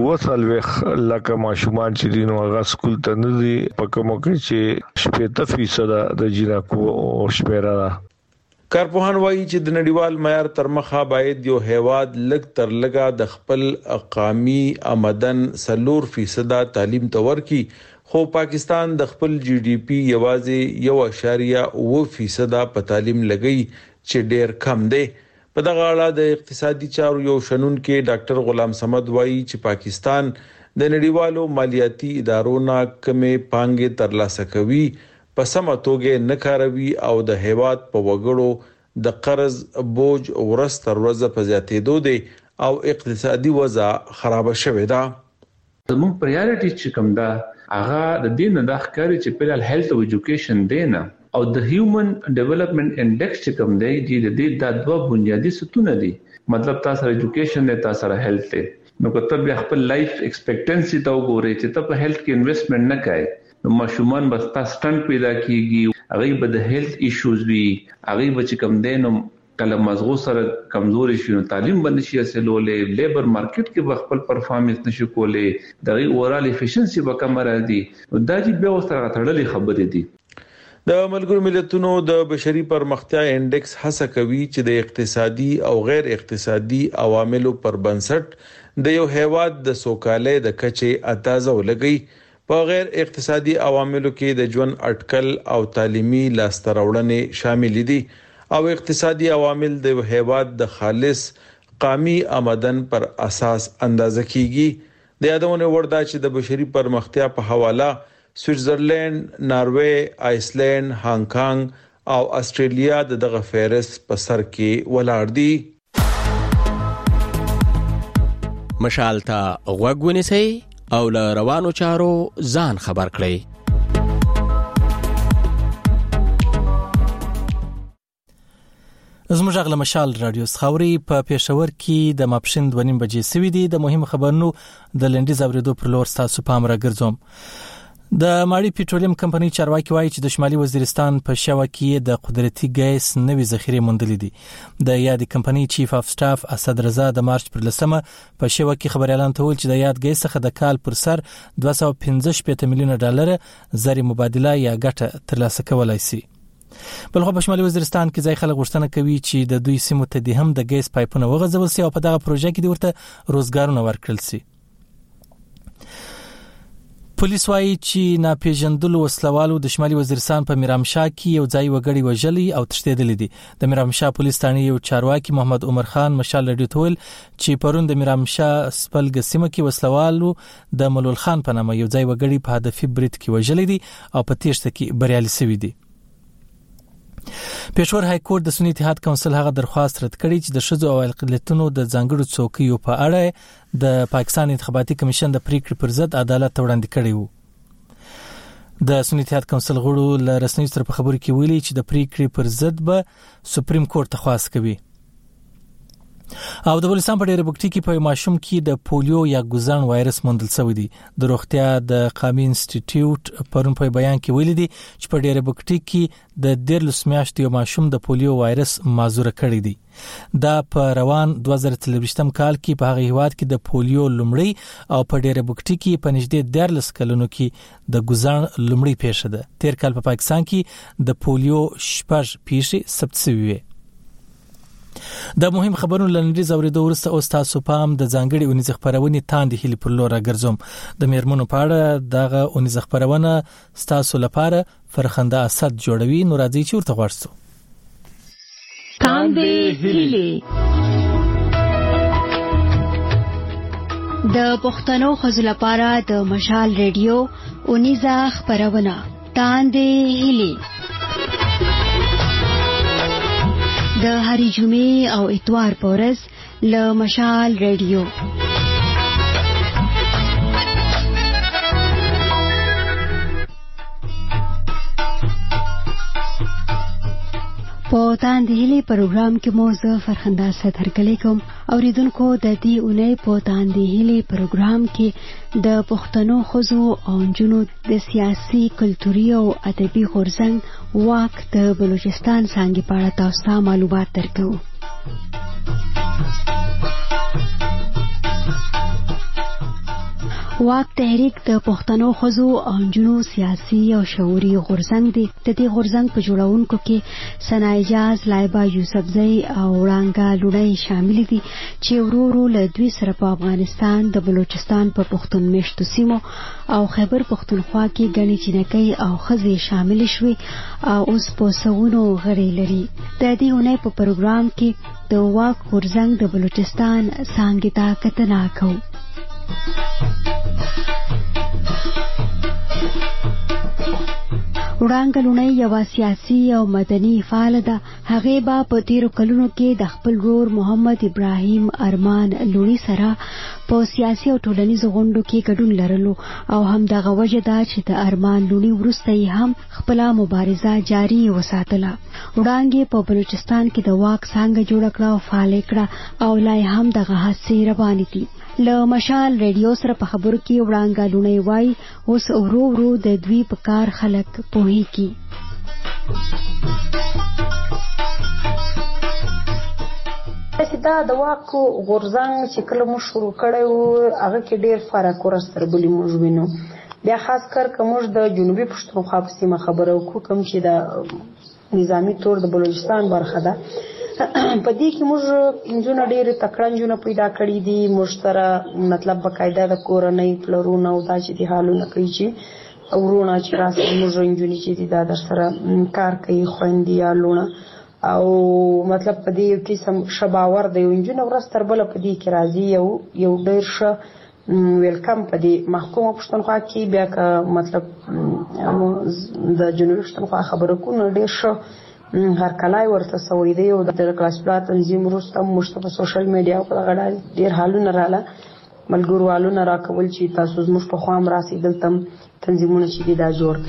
40 لکه ماشومان چې دي نو هغه سکول ته نه دي په کومه کې چې 70% د جنکو شمیره ده. کارپوهان وایي چې د نړیوال معیار تر مخه باید یو هیواد لږ تر لږه د خپل اقامي آمدن 4% تعلیم ته ورکړي، خو پاکستان د خپل جی ډی پی یوازې 1.9% په تعلیم لګي چې ډیر کم دی. په دغه اړه د اقتصادي چارو یو شنونکو ډاکټر غلام صمد وایي چې پاکستان د نړیوالو مالیاتي ادارو نه کمې پانګې ترلاسه کوي، په سمه توګه نه کاروي او د هیواد په وګړو د قرض بوج ورځ تر ورځې په زیاتېدو دی او اقتصادي وضع خراب شوې ده. زموږ پرایورټی چې کوم ده هغه د دین د ښکاری چې په هیلث او ایجوکیشن دینه او د هیومن ډیولپمنٹ انډیکس چې کوم دی د دې د دوه بنیادی ستونه دي، مطلب تاسو ایجوکیشن نه تاسو هیلث ته نو کته بیا خپل لایف ایکسپیکټنسي ته وګورئ چې ته په هیلث کې انویسټمنټ نه کوي نو ماشومان بس تاسو سټنټ پیدا کیږي، هغه به د هیلث ایشوز وي، هغه به چې کوم دی نو کله مزغو سره کمزوري شي نو تعلیم باندې شي اصلولې، لیبر مارکیټ کې به خپل پرفارمنس نشي کولې، د اورال افیشنسي به کم راځي. دا چې به وسره تړلې خبرې دي. د ملګرو ملتونو د بشري پرمختیا انډیکس هڅه کوي چې د اقتصادي او غیر اقتصادي عواملو پر بنسټ د یو هیواد د سوکالۍ د کچې اندازه ولګي. په غیر اقتصادي عواملو کې د ژوند اټکل او تعلیمي لاسته راوړنې شامل دي او اقتصادي عوامل د هیواد د خالص قومي آمدن پر اساس اندازه کیږي. د یادونه وردا چې د بشري پرمختیا په حواله سویټزرلند، ناروې، آیسلند، هانګ کانګ او استرالیا دغه فهرست په سر کې ولاړ دي. مشال ته غوږ ونیسئ او له روانو چارو ځان خبر کړئ. زموږ غل مشال رادیو خاوري په پېښور کې د ماپښین 2:30 بجې سوي دي. د مهم خبرونو د لنډیز اوریدو پر لور تاسو پام راګرځوم. د ماړی پېټرولیم کمپنۍ چارواکي وایي چې د شمالي وزیرستان په شاوه کې د قدرتي ګیس نوې ذخیره موندلې دي. د یاد کمپنۍ چیف اف سټاف اسد رضا د مارچ پر 10 په شاوه کې خبر اعلان تول چې د یاد ګیس څخه د کال پر سر $215 میلیون زری مبادله یا ګټه ترلاسه کولای شي. بلخو په شمالي وزیرستان کې ځای خلک غوښتنه کوي چې د دوی سیمو ته د هم د ګیس پایپونه وغځول شي او په دغه پروژه کې د ورته روزګارونه ورکړل شي. پولیس وايي چې ناپېژندلو وسلوالو د شمالي وزیرستان په میرامشاه کې یو ځای وګړي وژلي او تښتېدلي دي. د میرامشاه پولیس ثاني یو چارواکي محمد عمر خان مشال رادیو ته ویل چې پرون د میرامشاه سپلګ سیمه کې وسلوالو د ملول خان په نامه یو ځای وګړي په هدفي برید کې وژلي دي او په تېښته کې بریالي شوي دي. پېښور های کورټ د سنی اتحاد کونسل هغه درخواست رد کړی چې د شذو او اقلیتونو د ځانګړو څوکیو په اړه د پاکستان انتخاباتي کمیشن د پریکړې پر ضد عدالت وړاندې کړی وو. د سنی اتحاد کونسل غړو له رسنیو سره په خبرو کې ویلي چې د پریکړې پر ضد به سپریم کورټ ته خواست کوي. او د بلوچستان په ډېر بوکټي کې په ماشوم کې د پولیو یا ګوزان وایرس موندل شوی دی. د روغتیا د قومي انسټیټیوټ پرون په بیان کې ویلي دي چې په ډېر بوکټي کې د 13 میاشتې یو ماشوم د پولیو وایرس معذور کړی دی. دا په روان 2023 کال کې په هغه هیواد کې د پولیو لومړی او په ډېر بوکټي کې په نږدې 13 کلونو کې د ګوزان لومړی پیښه ده. تیر کال په پاکستان کې د پولیو 6 پیښې ثبت شوې وې. د مهم خبرونو لنډیز اوریدو وروسته اوس تاسو پام د ځانګړي اونیز خبرونه تاندې هلي پر لور راګرځوم. د میرمنو په اړه دغه اونیز خبرونه تاسو لپاره فرخنده اسد جوړوي. نو راځي چې ورته ورسو. تاندې هلي د پښتنو خزو لپاره د مشال ریډیو اونیز خبرونه تاندې هلي د هری جمعې او اتوار پورز له مشال ریډیو. په تاندهلی پروګرام کې مو زه فرخنده اسد هرکلی کوم. اوریدونکو د دې اونۍ په تاندهلی پروګرام کې د پښتنو ښځو او نجونو د سیاسي، کلتوري او ادبي غورځنګ واک د بلوچستان څانګې په اړه تاسو ته معلومات درکوو. واک تحریک د پښتنو ښځو او نجونو سیاسي او شعوري غورځنګ دی. د دې غورځنګ په جوړونکو کې ثنا اجاز، لایبا یوسفزۍ او وړانګه لوڼۍ شامل دي چې ورو ورو له دوی سره په افغانستان د بلوچستان په پښتون میشتو سیمو او خیبر پښتونخوا کې ګڼې جنکۍ او ښځې شامل شوي او اوس په سوونو غړي لري. د دې اونۍ په پروګرام کې د واک غورځنګ د بلوچستان څانګې ته کتنه کوو. وړانګه لوڼۍ یوه سیاسي او مدني فعاله ده. هغې به په تیرو کلونو کې د خپل ورور محمد ابراهیم ارمان لوڼي سره په سیاسي او ټولنیزو غونډو کې ګډون لرلو او همدغه وجه ده چې د ارمان لوڼي وروسته یې هم خپله مبارزه جاري وساتله. وړانګې په بلوچستان کې د واک څانګه جوړه کړه او فعاله کړه او لا یې هم دغه هڅې روانې دي. له مشال ریډیو سره په خبرو کې وړانګه لوڼۍ وایي اوس ورو ورو د دوی په کار خلک پوهېږي. چې دا د واک غورځنګ چې کله مو شروع کړی و هغه کې ډېر فرق ورسره بلی موږ وینو. بیا خاص کر کومج د جنوبي پښتونخوا په سیمه خبره وکړو کوم چې د نظامی تور د بلوچستان برخه ده په دې کې موږ انجونه ډېر تکړه انجونه پیدا کړې دي موږ سره مطلب بقاعده د کورنۍ پلرونه او دا چې د حالونه کوي چې ورونه چې راځي موږ انجونې چې دا در سره کار کوي خويندې یا لونه او مطلب په دې کې سم شباور دی انجونه ورځ تر بل په دې کې راځي یو ډېر ښه ویلکم په دې محکومه پښتونخوا کې بیا که مطلب د جنوبي پښتونخوا خبره کوو ډېر ښه هر کلای ورته سوي دی او د کلاس پلا تنظیم وروسته موږ په سوشل میډیا په غړا ډېر حالونه رااله ملګرو حالونه راکول چې تاسو زموږ په خوا هم راسي دلته تنظیمونه چې دا جوړ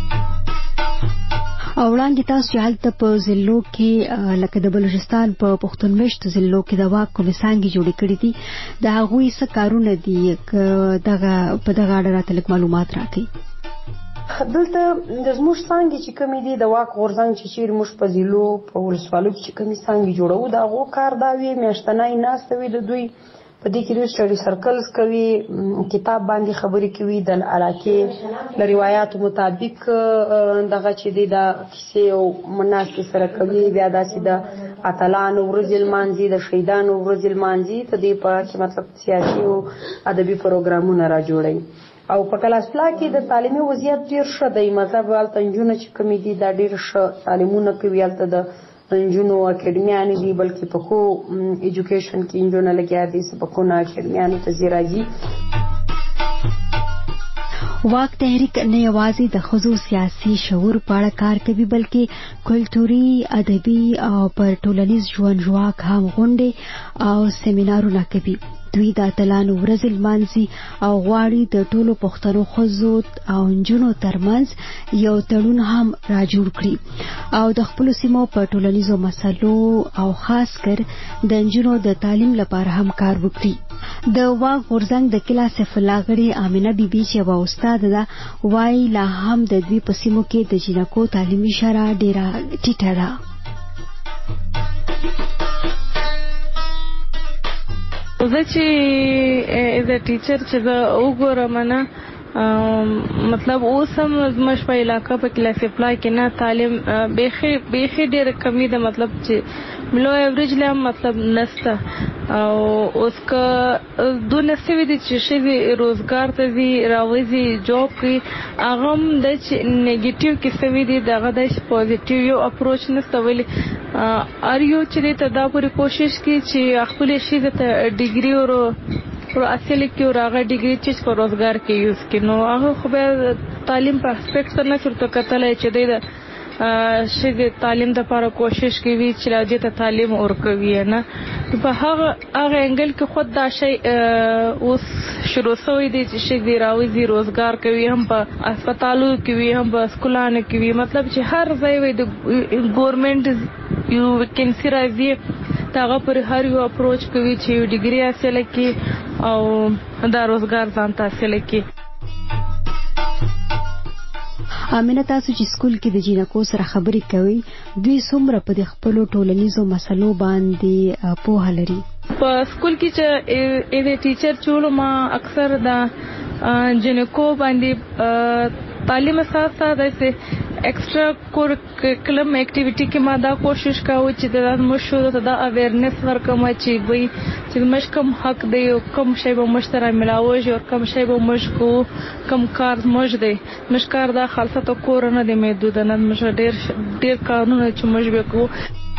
او وړاندې تاسو چې هلته په ضلعو کې لکه د بلوچستان په پښتون مشت ضلعو کې د واک کومې څانګې جوړې کړې دي د هغوی څه کارونه دي په دغه اړه راته لږ معلومات راکړئ دلته د زموږ څانګې چې کومې دي د واک غورځنګ چې چیرې موږ په ضلعو په ولسوالو کې چې کومې څانګې جوړوو د هغو کار دا وي میاشتنی ناسته وي د دوی په دې کې دوی سټډي سرکلز کوي کتاب باندې خبرې کوي د علاقې د روایاتو مطابق دغه چې دی د کیسې او مناسبې سره کوي بیا داسې د اتلانو ورځې لمانځي د شهیدانو ورځې لمانځي ته دې په کې مطلب سیاسي او ادبي پروګرامونه را جوړوي او په کلاس پلا کې د تعلیمي وضعیت ډېر ښه دی مطلب هلته نجونه چې کومې دي دا ډېر ښه تعلیمونه کوي هلته د نجونو اکیډمیانې دي بلکې په خو ایجوکیشن کې نجونه لګیا دي سبقونه اکیډمیانو ته ځي راځي واک تحریک نه یوازې د ښځو سیاسي شعور په اړه کار کوي بلکې کلتوري ادبي او پر ټولنیز ژوند ژواک هم غونډې او سیمینارونه کوي دوی د اتلانو ورځې لمانځي او غواړي د ټولو پښتنو ښځو او نجونو ترمنځ یو تړون هم را جوړ کړي او د خپلو سیمو په ټولنیزو مسلو او خاص کر د نجونو د تعلیم لپاره هم کار وکړي د واک غورځنګ د کلا سیف الله غړي امینه بیبي چې یوه استاد ده وایي لا هم د دوی په سیمو کې د جینکو تعلیمي شرح ډېره ټیټه ده زه چې ایز ا ټیچر چې زه وګورم نه مطلب اوس هم زموږ په علاقه په کلاس اپلای کې نه تعلیم بیخي ډېره کمی ده مطلب چې لو ایوریج لا مطلب نسته او اوس که دونه سوي دي چې ښځې روزګار ته ځي راوځي جاب کوي هغه هم د چې نیګیټیو کې سوي دي دغه د پوزیټیو یو اپروچ نسته ولې ار یو چې ته دا پورې کوشش کوي چې خپلې ښځې ته ډیګري ور اصل کې راغی ډیګري چې په روزګار کې یوز کړي نو هغه خو به تعلیم په اسپیکټ سره نه چرته کتلای چې د ښځې تعلیم لپاره کوشش کوي چې راځي ته تعلیم ورکوي نه په هغه انګل کې خود دا شی اوس شروع شوی دی چې ښځې راوځي روزګار کوي هم په هسپتالو کې وي هم په سکولانو کې وي مطلب چې هر ځای وي د ګورنمنت یو ویکنسي راځي هغه پر هر یو اپروچ کوي چې ډیګري حاصل کړي او دا روزګار ځان ته حاصل کړي امینه تاسو چې سکول کې د جینکو سره خبرې کوي دوی څومره په خپلو ټولنیزو مسلو باندې پوهه لري په سکول کې چې ایز ټیچر چولو ما اکثر د جینکو باندې تعلیم اساسا د ایکسټرا کورکولم اکټیویټي کې ما دا کوشش کاوه چې د مشورو ته دا اویرنس ورکوم چې وای چې مش کم حق دی او کم شی به مشترک ملاوي او کم شی به مش کو کم کار مش دی مش کار دا خالصه تو کورونه د محدود نه مش ډیر قانون چې مش به کو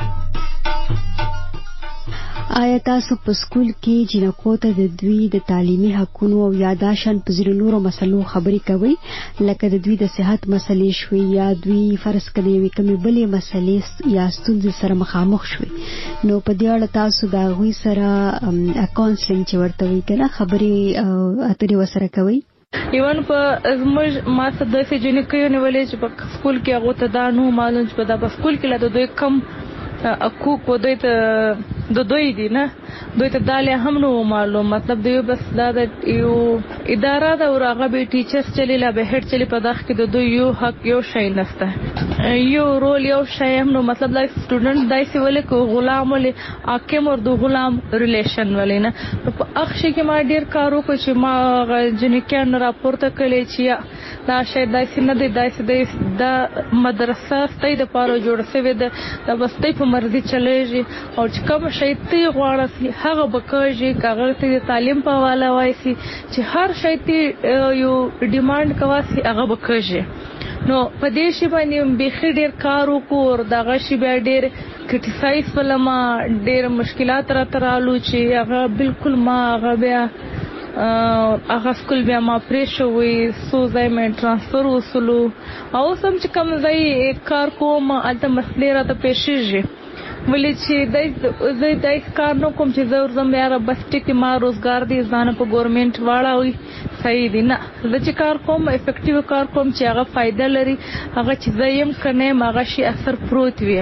آیا تاسو په سکول کې جینکو ته د دوی د تعلیمي حقونو او یاداشن په ځینو نورو مسلو خبرې کوي لکه د دوی د صحت مسلې شوي یا دوی فرض کړي وي کومې بلې مسلې یا ستونزې سره مخامخ شوي نو په دې اړه تاسو د هغوی سره کاونسلینګ چې ورته وایي که نه خبرې اترې ورسره کوئ ایون په زموږ ما څه داسې جینکو نیولې چې په سکول کې هغو ته دا نو معلوم چې په دا په سکول کې لا د دوی کم حقوق و دوی ته د دوی دي نه دوی ته دا له هم نو معلوم مطلب دی بس دا د یو اداره دا ورغه به ټیچرز چلی لا به هډ چلی په داخ کې د دوی یو حق یو شی نشته یو رول یو شی هم نو مطلب دا سټوډنټ دای سی ولې کو غلام ولې حاکم اور د غلام ریلیشن ولې نه په اخشي کې ما ډیر کارو کو چې ما جنکان راپورته کړي چې دا شی دای سی نه دی دای سی د مدرسه ستې د پاره جوړ شوی د بستې په مرضی چلےږي او چې کوم شی ته غواړي هغه بکوږي کاغذ ته تعلیم په والا وایي چې هر شی ته یو ډیماند کوي هغه بکوږي نو په دې شی باندې به ډیر کار وکور دغه شی به ډیر کریټیسایز ولما ډیر مشکلات را ترالو چې هغه بالکل ما هغه بیا هغه سکول بیا ما پریښوي سو ځای مې ترانسفر وسلو او سم چې کوم ځای کار کوم الته مسلې را ته پېښېږي ولې چې دای کار نو کوم چې زه ورځم بیا را بس ټیک ما روزګار دی ځان په ګورنمنت واړوي صحیح دی نه زه چې کار کوم افیکټیو کار کوم چې هغه فائدہ لري هغه چې زه يم کنه هغه شي اثر پروت وي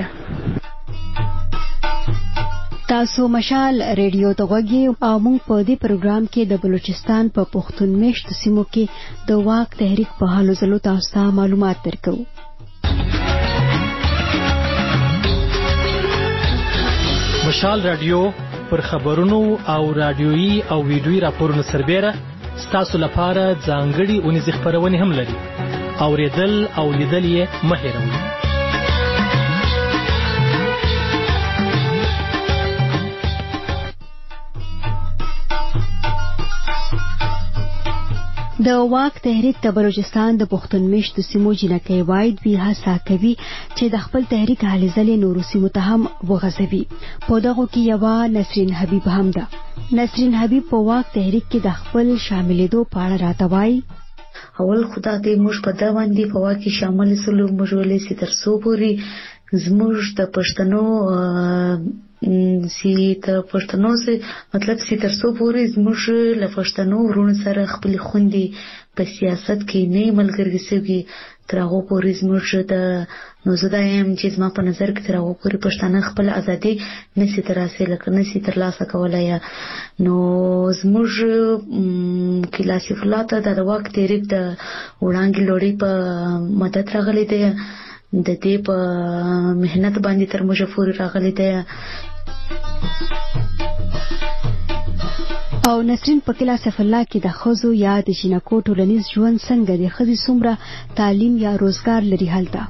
تاسو مشال ریډیو ته غوږی او موږ په دې پروګرام کې د بلوچستان په پښتون میشت سیمو کې د واک تحریک په حالو زلو تاسو ته معلومات درکو مشال رادیو پر خبرونو او رادیويي او ویډیويي راپورونو سربېره ستاسو لپاره ځانګړي اونیز خبرونه هم لري اوریدل او لیدل یې مه هېروئ د واک تحریک د بلوچستان د پښتون میشت سیمو جنکۍ واید وی هڅه کوي چې د خپل تحریک هلې ځلې نورو سیمو ته هم وغځوي په دغه کې یو نسرین حبیب هم ده نسرین حبیب په واک تحریک کې د خپل شاملېدو په اړه راته وایي اول خدا دې موږ په دا باندې په واک کې شامل سلو موږ ولې سي تر سو پوری زموږ د پښتنو سی ته پښتنو سي مطلب سي تر سو پوری زموږ له پښتنو ورونو سره خپل خوندې په سیاست کې نه ملګری سوي تر هغه پوری زموږ د نو زه یم چې زما په نظر کې تر هغه پوری پښتانه خپل ازادي نشي ترلاسه لکه نشي ترلاسه کولای نو زموږ کلاسیک فلاته د واک تحریک د وړاندې لوري په مدد راغلي دی د دې په مهنت باندې تر موږ پورې راغلي دی او نسرین په کلاس فلا کې د خزو یا د جنکو ټولنیز ژوند څنګه د خزي څومره تعلیم یا روزګار لري هلته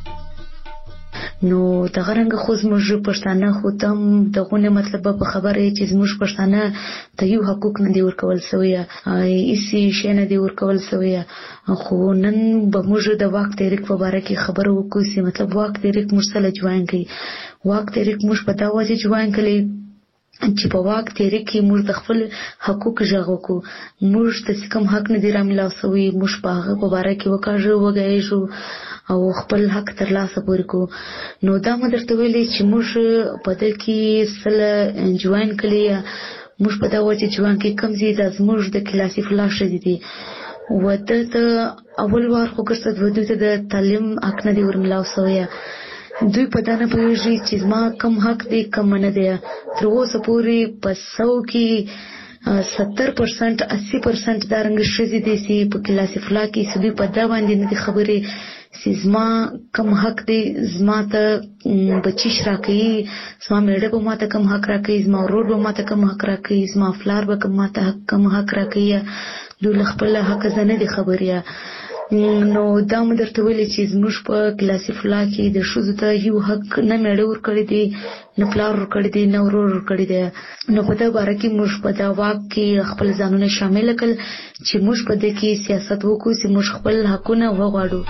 نو د غرنګ خو زموږ پښتانه خو تم دغه مطلب په خبره چې زموږ پښتانه ته یو حقوق نه دی ورکول سوی ایسی شي نه دی ورکول سوی خو نن به موږ د واک تحریک په اړه کې خبرو وکړو چې مطلب واک تحریک موږ سره جوړ کړي واک تحریک موږ په دا وجه جوړ کړي چې په واک تحریک کې موږ د خپل حقوق ژغو کو موږ ته کوم حق نه دی راملاو سوی موږ په هغه په اړه کې وکړو وګایو او خپل حق ترلاسه پورې کو نو دا مې درته ویلې چې موږ په دې کې سره جوائن کړی موږ په دا وجه جوائن کې کم زیات از موږ د کلاسي فلاش دي وته ته اول وار خو ګرځد ودوته د تعلیم حق نه دی ورملاو سوی دوی په دانه پوهیږي چې ما کم حق دی کم نه دی تر اوسه پورې په 100 کې 70% 80% دا رنګ شې دي چې په کلاسي فلا کې سړي په دا باندې نه خبرې سیزما کم حق دی زما ته بچیش راکې زما میړه به ماته کم حق راکې زما ورور به ماته کم حق راکې زما فلار به کم حق راکې دوی خپل حق زنه دي خبرې نو دا مې درته ویلې چې زموږ په کلاسي فلا کې د ښځو ته یو حق نه میړه ورکړی دی نه پلار ورکړی دی نه ورور ورکړی دی نو په دا باره کې موږ په دا واک کې خپل ځانونه شامل کړل چې موږ په دې کې سیاست وکړو چې موږ خپل حقونه وغواړو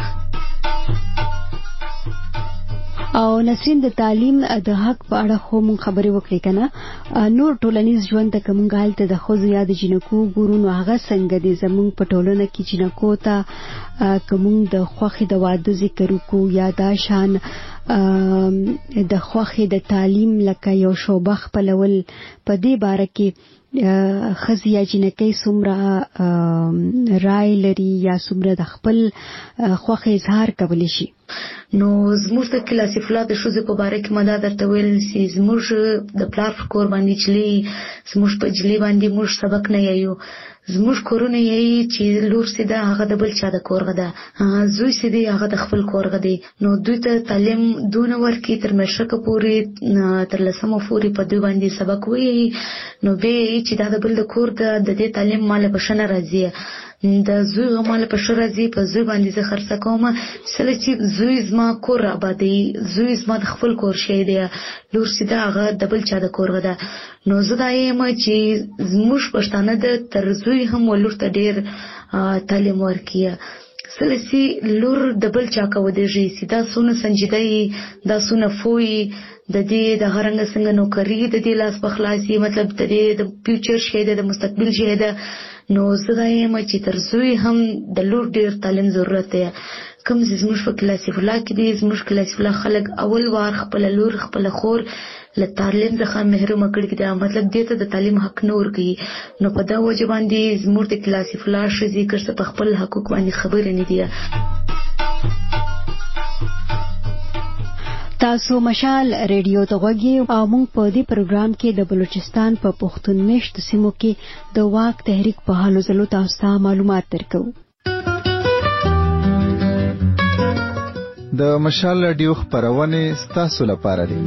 او نسرین د تعلیم د حق په اړه خو مون خبرې وکړې کنه نور ټولنیز ژوند ته کوم غالته د خو یا د جنکو ګورونو هغه څنګه دي زمون په ټولنه کې جنکو ته کوم د خوخي د واده ذکر کو یا دا شان د خوخي د تعلیم لکه یو شوبه خپلول په دې باره کې خزیا جنکې سمره رای لري یا سمره د خپل خوخي اظهار کولی شي نو زموږ د کلاسیف الله د شوزې په باره کې مدا درته ویل سي زموږ د پلار پر کور باندې چلی زموږ په جلی باندې موږ سبق نه یایو زموږ کورونه یې چې لور سي ده هغه د بل چا د کور غده زوی سي دی هغه د خپل کور غدي نو دوی ته تعلیم دون ورکی تر مشرقه پوری تر لسمه پوری په دوی باندې سبق وی نو به چې دا د بل د کور د دې تعلیم مال بشنه راځي د زوی غمال په شو راځي په زوی باندې زه خرڅ کوم سله چې زوی زما کور آبادی زوی زما د خپل کور شي دی لور سي دا هغه د بل چا د کور غده نو زه دا یم چې زموږ پښتانه د تر زوی هم ولور ته ډیر تعلیم ورکیه سلسی لور د بل چا کو دی سي دا سونه سنجیدای دا سونه فوی د دې د هرنګ څنګه نوکری د دې لاس بخلاصي مطلب د دې د فیوچر شي د مستقبل شي د نو زه یم چې تر زوی هم د لور ډیر تعلیم ضرورت دی کوم زموږ په کلاسیف الله کې دي زموږ کلاسیف الله خلک اول وار خپل لور خپل خور له تعلیم څخه محروم کړي دا مطلب دې ته د تعلیم حق نور کوي نو په دا وجه باندې زموږ د کلاسیف الله شې ذکر په خپل حقوق باندې خبر نه دي تاسو مشال ریډیو ته غوږی او موږ په دې پروګرام کې د بلوچستان په پښتون میشت سیمو کې د واک تحریک په حالو زلو تاسو ته معلومات درکو د مشال ریډیو خبرونه ستاسو لپاره دي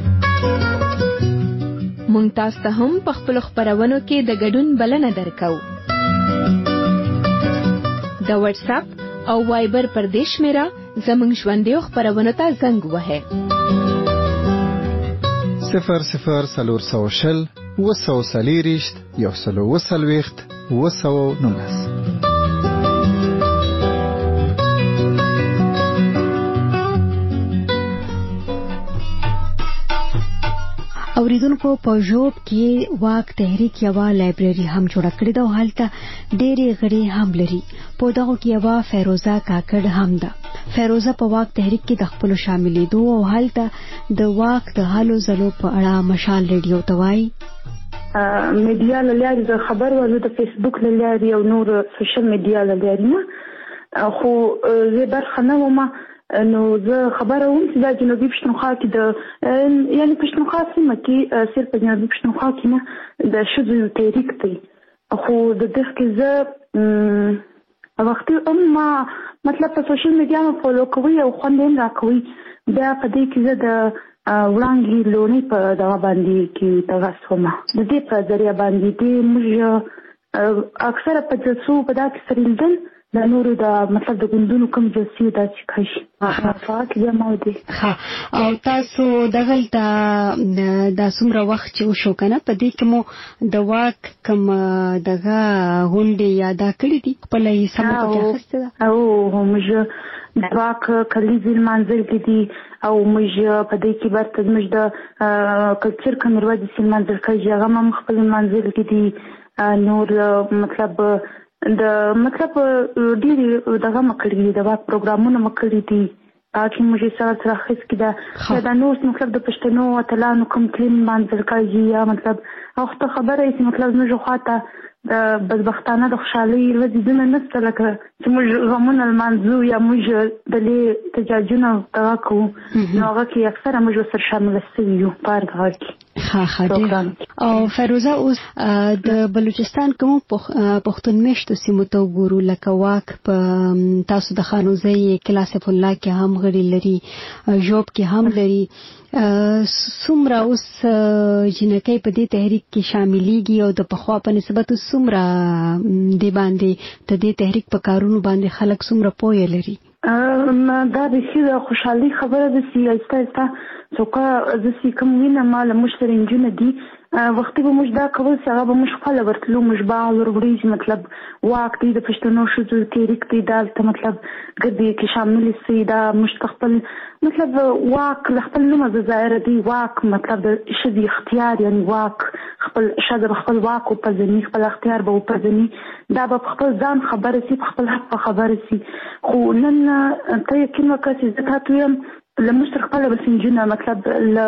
موږ تاسو ته هم په خپل خبرونو کې د ګډون بلنه درکو د واتس اپ او وایبر پر دیش میرا زمنګ ژوندې خبرونه ته زنګ وهه 00 وسوسلیریشت یو سلو وسلويخت وسو نونس اوریدونکو په جوب کې واک تحریک یوه لایبرری هم جوړ کړې ده او هلته ډېرې غړي هم لري په دغه کې یوه فیروزه کاکړ هم ده فیروزه په واک تحریک کې د خپل شاملېدو او هلته د واک د حالو زلو په اړه مشال ریډیو ته وایي میډیا لاري د خبر ورو د فیسبوک لاري او نور سوشل میډیا لاري نه خو زه برخه نه ومه نو زه خبره وم چې د جنوبي پښتونخوا کې د یعنی پښتونخوا سیمه کې صرف په جنوبي پښتونخوا کې نه د ښځو تحریک دی خو د دې کې زه وختي مطلب په سوشل میډیا مې فالو کوي او خوند یې راکوي بیا په دې کې زه د وړاندې لونی په دغه باندې کې تاسو ما د دې په ذریعہ باندې دې موږ اکثره په تاسو په دا کې سریندل د نورو د مطلب د ګوندونو کوم جلسې دا چې کوي فاک جمع دي او تاسو دغلته د څومره وخت چې وشو کنه په دې کې مو د واک کوم دغه غونډې یاده کړې دي خپل یې سم په اخیسته او موږ د واک کلیزي منځل کې دي او موږ په دې کې برته موږ د کلچر کمروادي سیمه منځل کې هغه هم خپل منځل کې دي نور مطلب ډېری دغه مکړي د واک پروګرامونه مکړي دي چې موږ سره خاص کړه دا نو مطلب د پښتنو اتلانو کوم کلین منځل کوي یا مطلب او خبره یې مطلب موږ خواته د بدبختانه د خوشحالي لږ نه نشته لکه چې موږ غمون المنزو یا موږ د لې تجاجونه تاکو نو هغه کې اکثره موږ سره شامل شوو پارغه کې او فیروزه اوس د بلوچستان کوم پښتون میشتو سیمو ته وګورو لکه واک په تاسو د خانوزي کلاسیف الله کې هم غړي لري جوب کې هم لري سمرا اوس جنکې په دې تحریک کې شاملېږي او د پخوا په نسبت سمرا دی باندې د دې تحریک په کارونو باندې خلک سمرا پوهه لري دا د شي خوشحالي خبره ده چې ایسته څوک زسي کوم وینه مال مشتري جن دي وختي به موږ دا کول چې هغه به موږ خپل ورتلو موږ به ورغړي مطلب واک دي د پښتنو شذو تحریک دي دا مطلب ګدي کې شامل سي دا مستقبل مطلب واک خپل نوم ظاهر دي واک مطلب د شذي اختیار یعنی واک خپل شذ خپل واک او پزني خپل اختیار به پزني دا به خپل ځان خبره سي خپل حق خبره سي خو نن ته یقین وکړه چې زه تاسو لمشتر خپل بسنجونه مطلب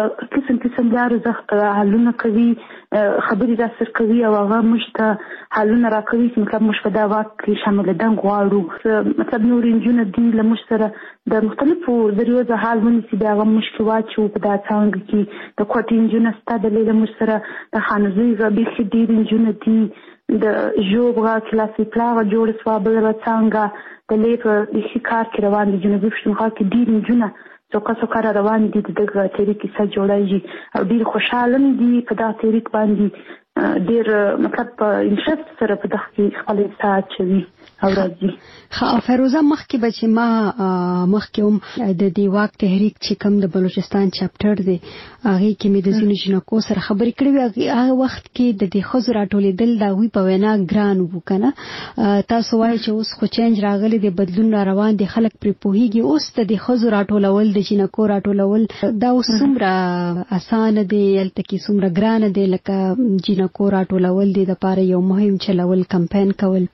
قسم لارو حلونه کوي خبري را سر کوي او هغه مشته حلونه را کوي چې مطلب مش په دا واک کې شامل دي غواړو مطلب نور انجونه دي لمشتره د مختلفو ذریعو د حال ونیسي دا غو مشکلات چې په دا څنګه کې د کوټ انجونه ستاده له مشتره د خانزوی غبي خدي انجونه دي د جوبغه کلاسي پلاغه جوړ سوابل را څنګه د لیپ د شکار کې روان دي جنوبي پښتونخوا کې ډیر انجونه څوکا روان دي دغه تحریک څخه جوړایي او ډیر خوشاله دي په دا تحریک باندې ډیر مطلب انټرست سره په دغه کې خپل ساعت چوي او راځي. فیروزه مخکې به چې ما مخکې هم د دې واک تحریک چې کوم د بلوچستان چپټر دی هغه کې مې د ځینو جنکو سره خبرې کړې وي هغه وخت کې د دې ښځو راټولېدل د هغوی په وینا ګران وو که نه تاسو وایئ چې اوس خو چینج راغلی دی بدلون را روان دی خلک پرې پوهېږي اوس د دې ښځو راټولول د جنکو راټولول دا اوس څومره اسانه دی هلته کې څومره ګرانه دی لکه جنکو راټولول دی دپاره یو مهم چلول کمپین کول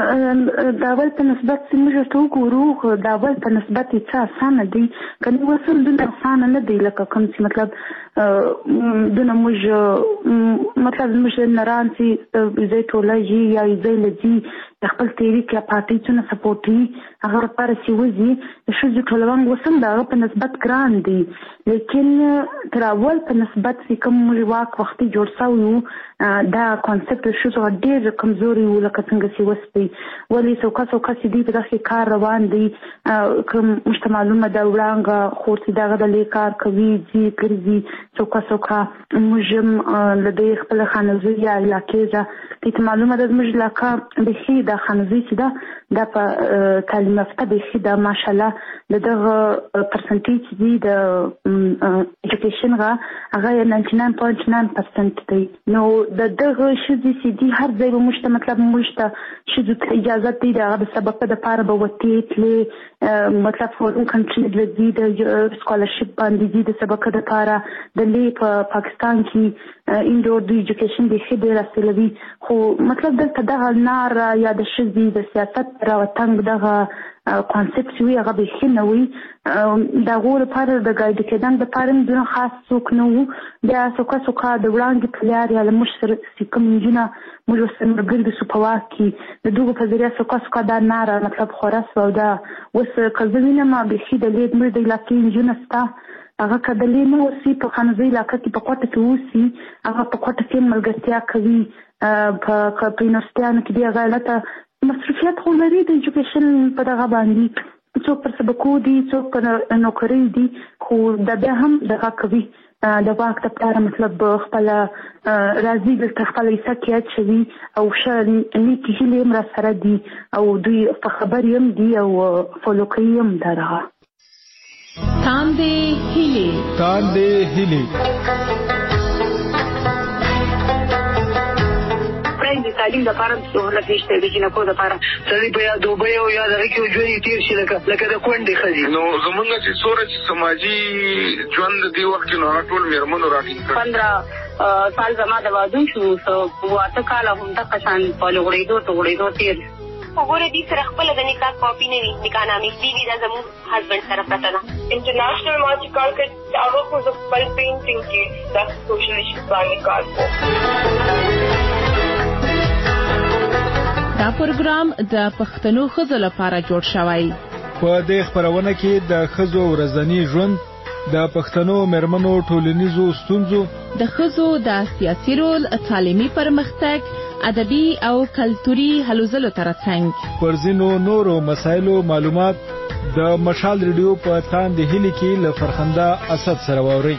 دا اول په نسبت چې موږ ته وګورو دا اول په نسبت څه اسانه دی کني وصل د اسانه نه دی لکه کوم چې مطلب دونه موږ مطلب موږ نران چې زه ټولای یا زه لذي خپل تحریک یا پارټي څخه سپورټي هغه لپاره چې وځي شو چې ټولوان وسم دا په نسبت ګران دی لیکن تر اول په نسبت چې کوم موږ واک وختي جوړ شو دا کانسپټ شو چې ډېر کمزوري و لکه څنګه چې وسپي ولی څوکا چې دی په دغه کار روان دی کوم مجتمعونه د وړاندې خورتي دغه د لیکار کوي چې ګرځي څوکا موږ له دې خپل خانزوی یا علاقې ځا ته معلومه ده موږ علاقه به شي د خانزوی چې دا په تعلیم یافته به شي د ماشاءالله دغه پرسنټیج دی د ایجوکیشن هغه 99.9% دی نو دغه شذي چې دی هر ځای مشته مطلب مشته شذو اجازه دی د سبب د پاره به وتی تل مطلب فورن کنټری د دې د سکالرشپ باندې دی د سبب د پاره د لی په پاکستان کې انډور د ایجوکیشن د خبره رسولوي خو مطلب دغه نار یا د شذي د سیاست را وتنګ دغه کانسپټ وی هغه به خنوي دا غوړ لپاره د ګایډ کېدان د پاره دونه خاص څوک نه وو بیا څوکا د وړاندې پلیار یا مشر سکم جنا موږ سره ګرځي سپواک کی د دوه په ذریعہ څوکا دا نار مطلب خورس او دا وس کزوینه ما به شي د لید مې د علاقې جنا ستا هغه کدلې نو سی په خانزي علاقې کې په کوټه کې وسی هغه په کوټه کې ملګرتیا کوي په پینوستیان کې دی غلطه مصرفیات خو لري د ایجوکیشن په دغه باندې څوک پر سبقو دي څوک په نوکری دي خو د بیا هم دغه کوي د واک لپاره مطلب خپل راځي د خپل حساب شوي او نیکی هیلې هم را سره دي او دوی په خبر یم دي او فالو کوي هم درغه تاندې هیلې د تعلیم لپاره سہولت نشته د جنکو لپاره سړي په یا دوبه او یا دغه کې ژوند تیر شي لکه د کونډې خزي نو زمونږ چې سورج سماجی ژوند دی وخت نو ټول میرمنو راټینګ 15 سال زما د واده شو واته کال هم د قشان په لغړېدو تیر وګوره دې سره خپل د نکاح کاپی نه وي نکاح نامې دی دا زمو هسبند سره پته ده انټرنیشنل مارچ کار کې هغه خو د خپل پینټینګ کې د سوشل ایشوز باندې کار کوي دا پروګرام د پښتنو ښځو لپاره جوړ شوی په دې خبرونه کې د ښځو ورځنی ژوند د پښتنو مرمنو ټولنیزو ستونزو د ښځو د سیاسي رول تعلیمي پرمختګ ادبي او کلتوري هلو ځلو ترڅنګ پر ځینو نورو مسایلو معلومات د مشال ریډیو په تاندې هلي کې له فرخنده اسد سره ووري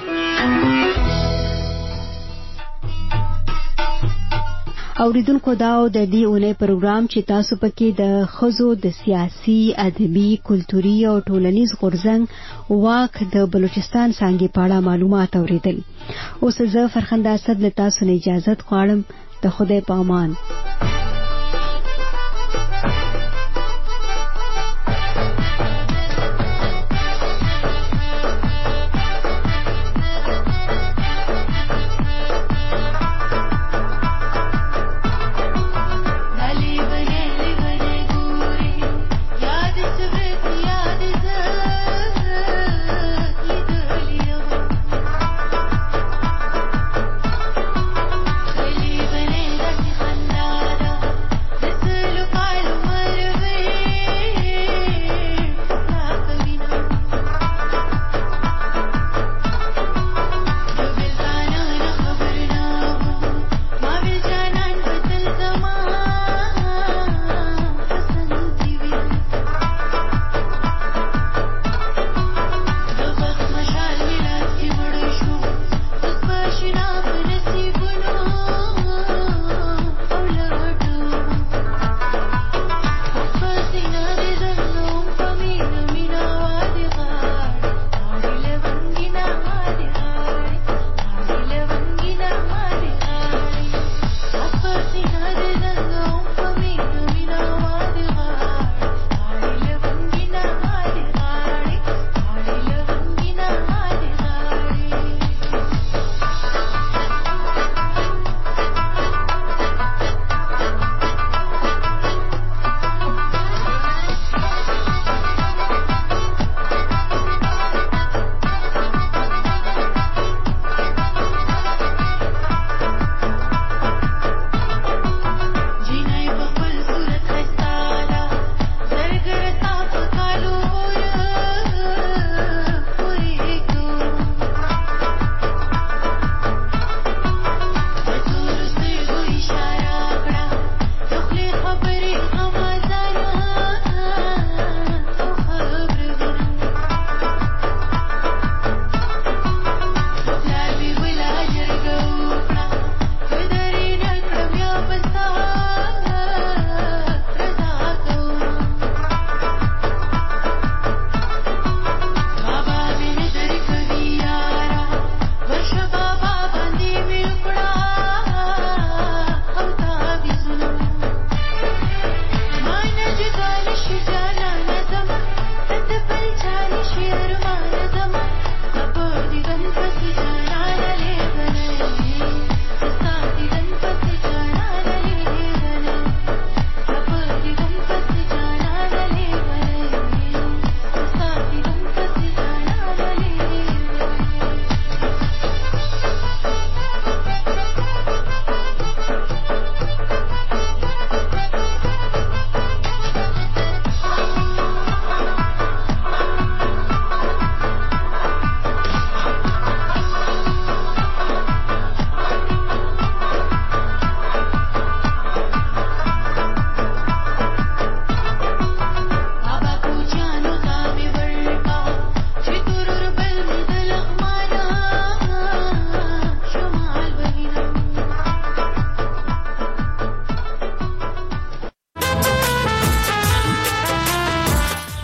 اوریدونکو دا د دې اونۍ پروګرام چې تاسو پکې د ښځو د سیاسي ادبي کلتوري او ټولنیز غورځنګ واک د بلوچستان څنګه په اړه معلومات اوریدل اوس زه فرخنده اسد له تاسو نه اجازه غواړم د خدای په امان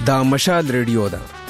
دا مشال ریډیو ده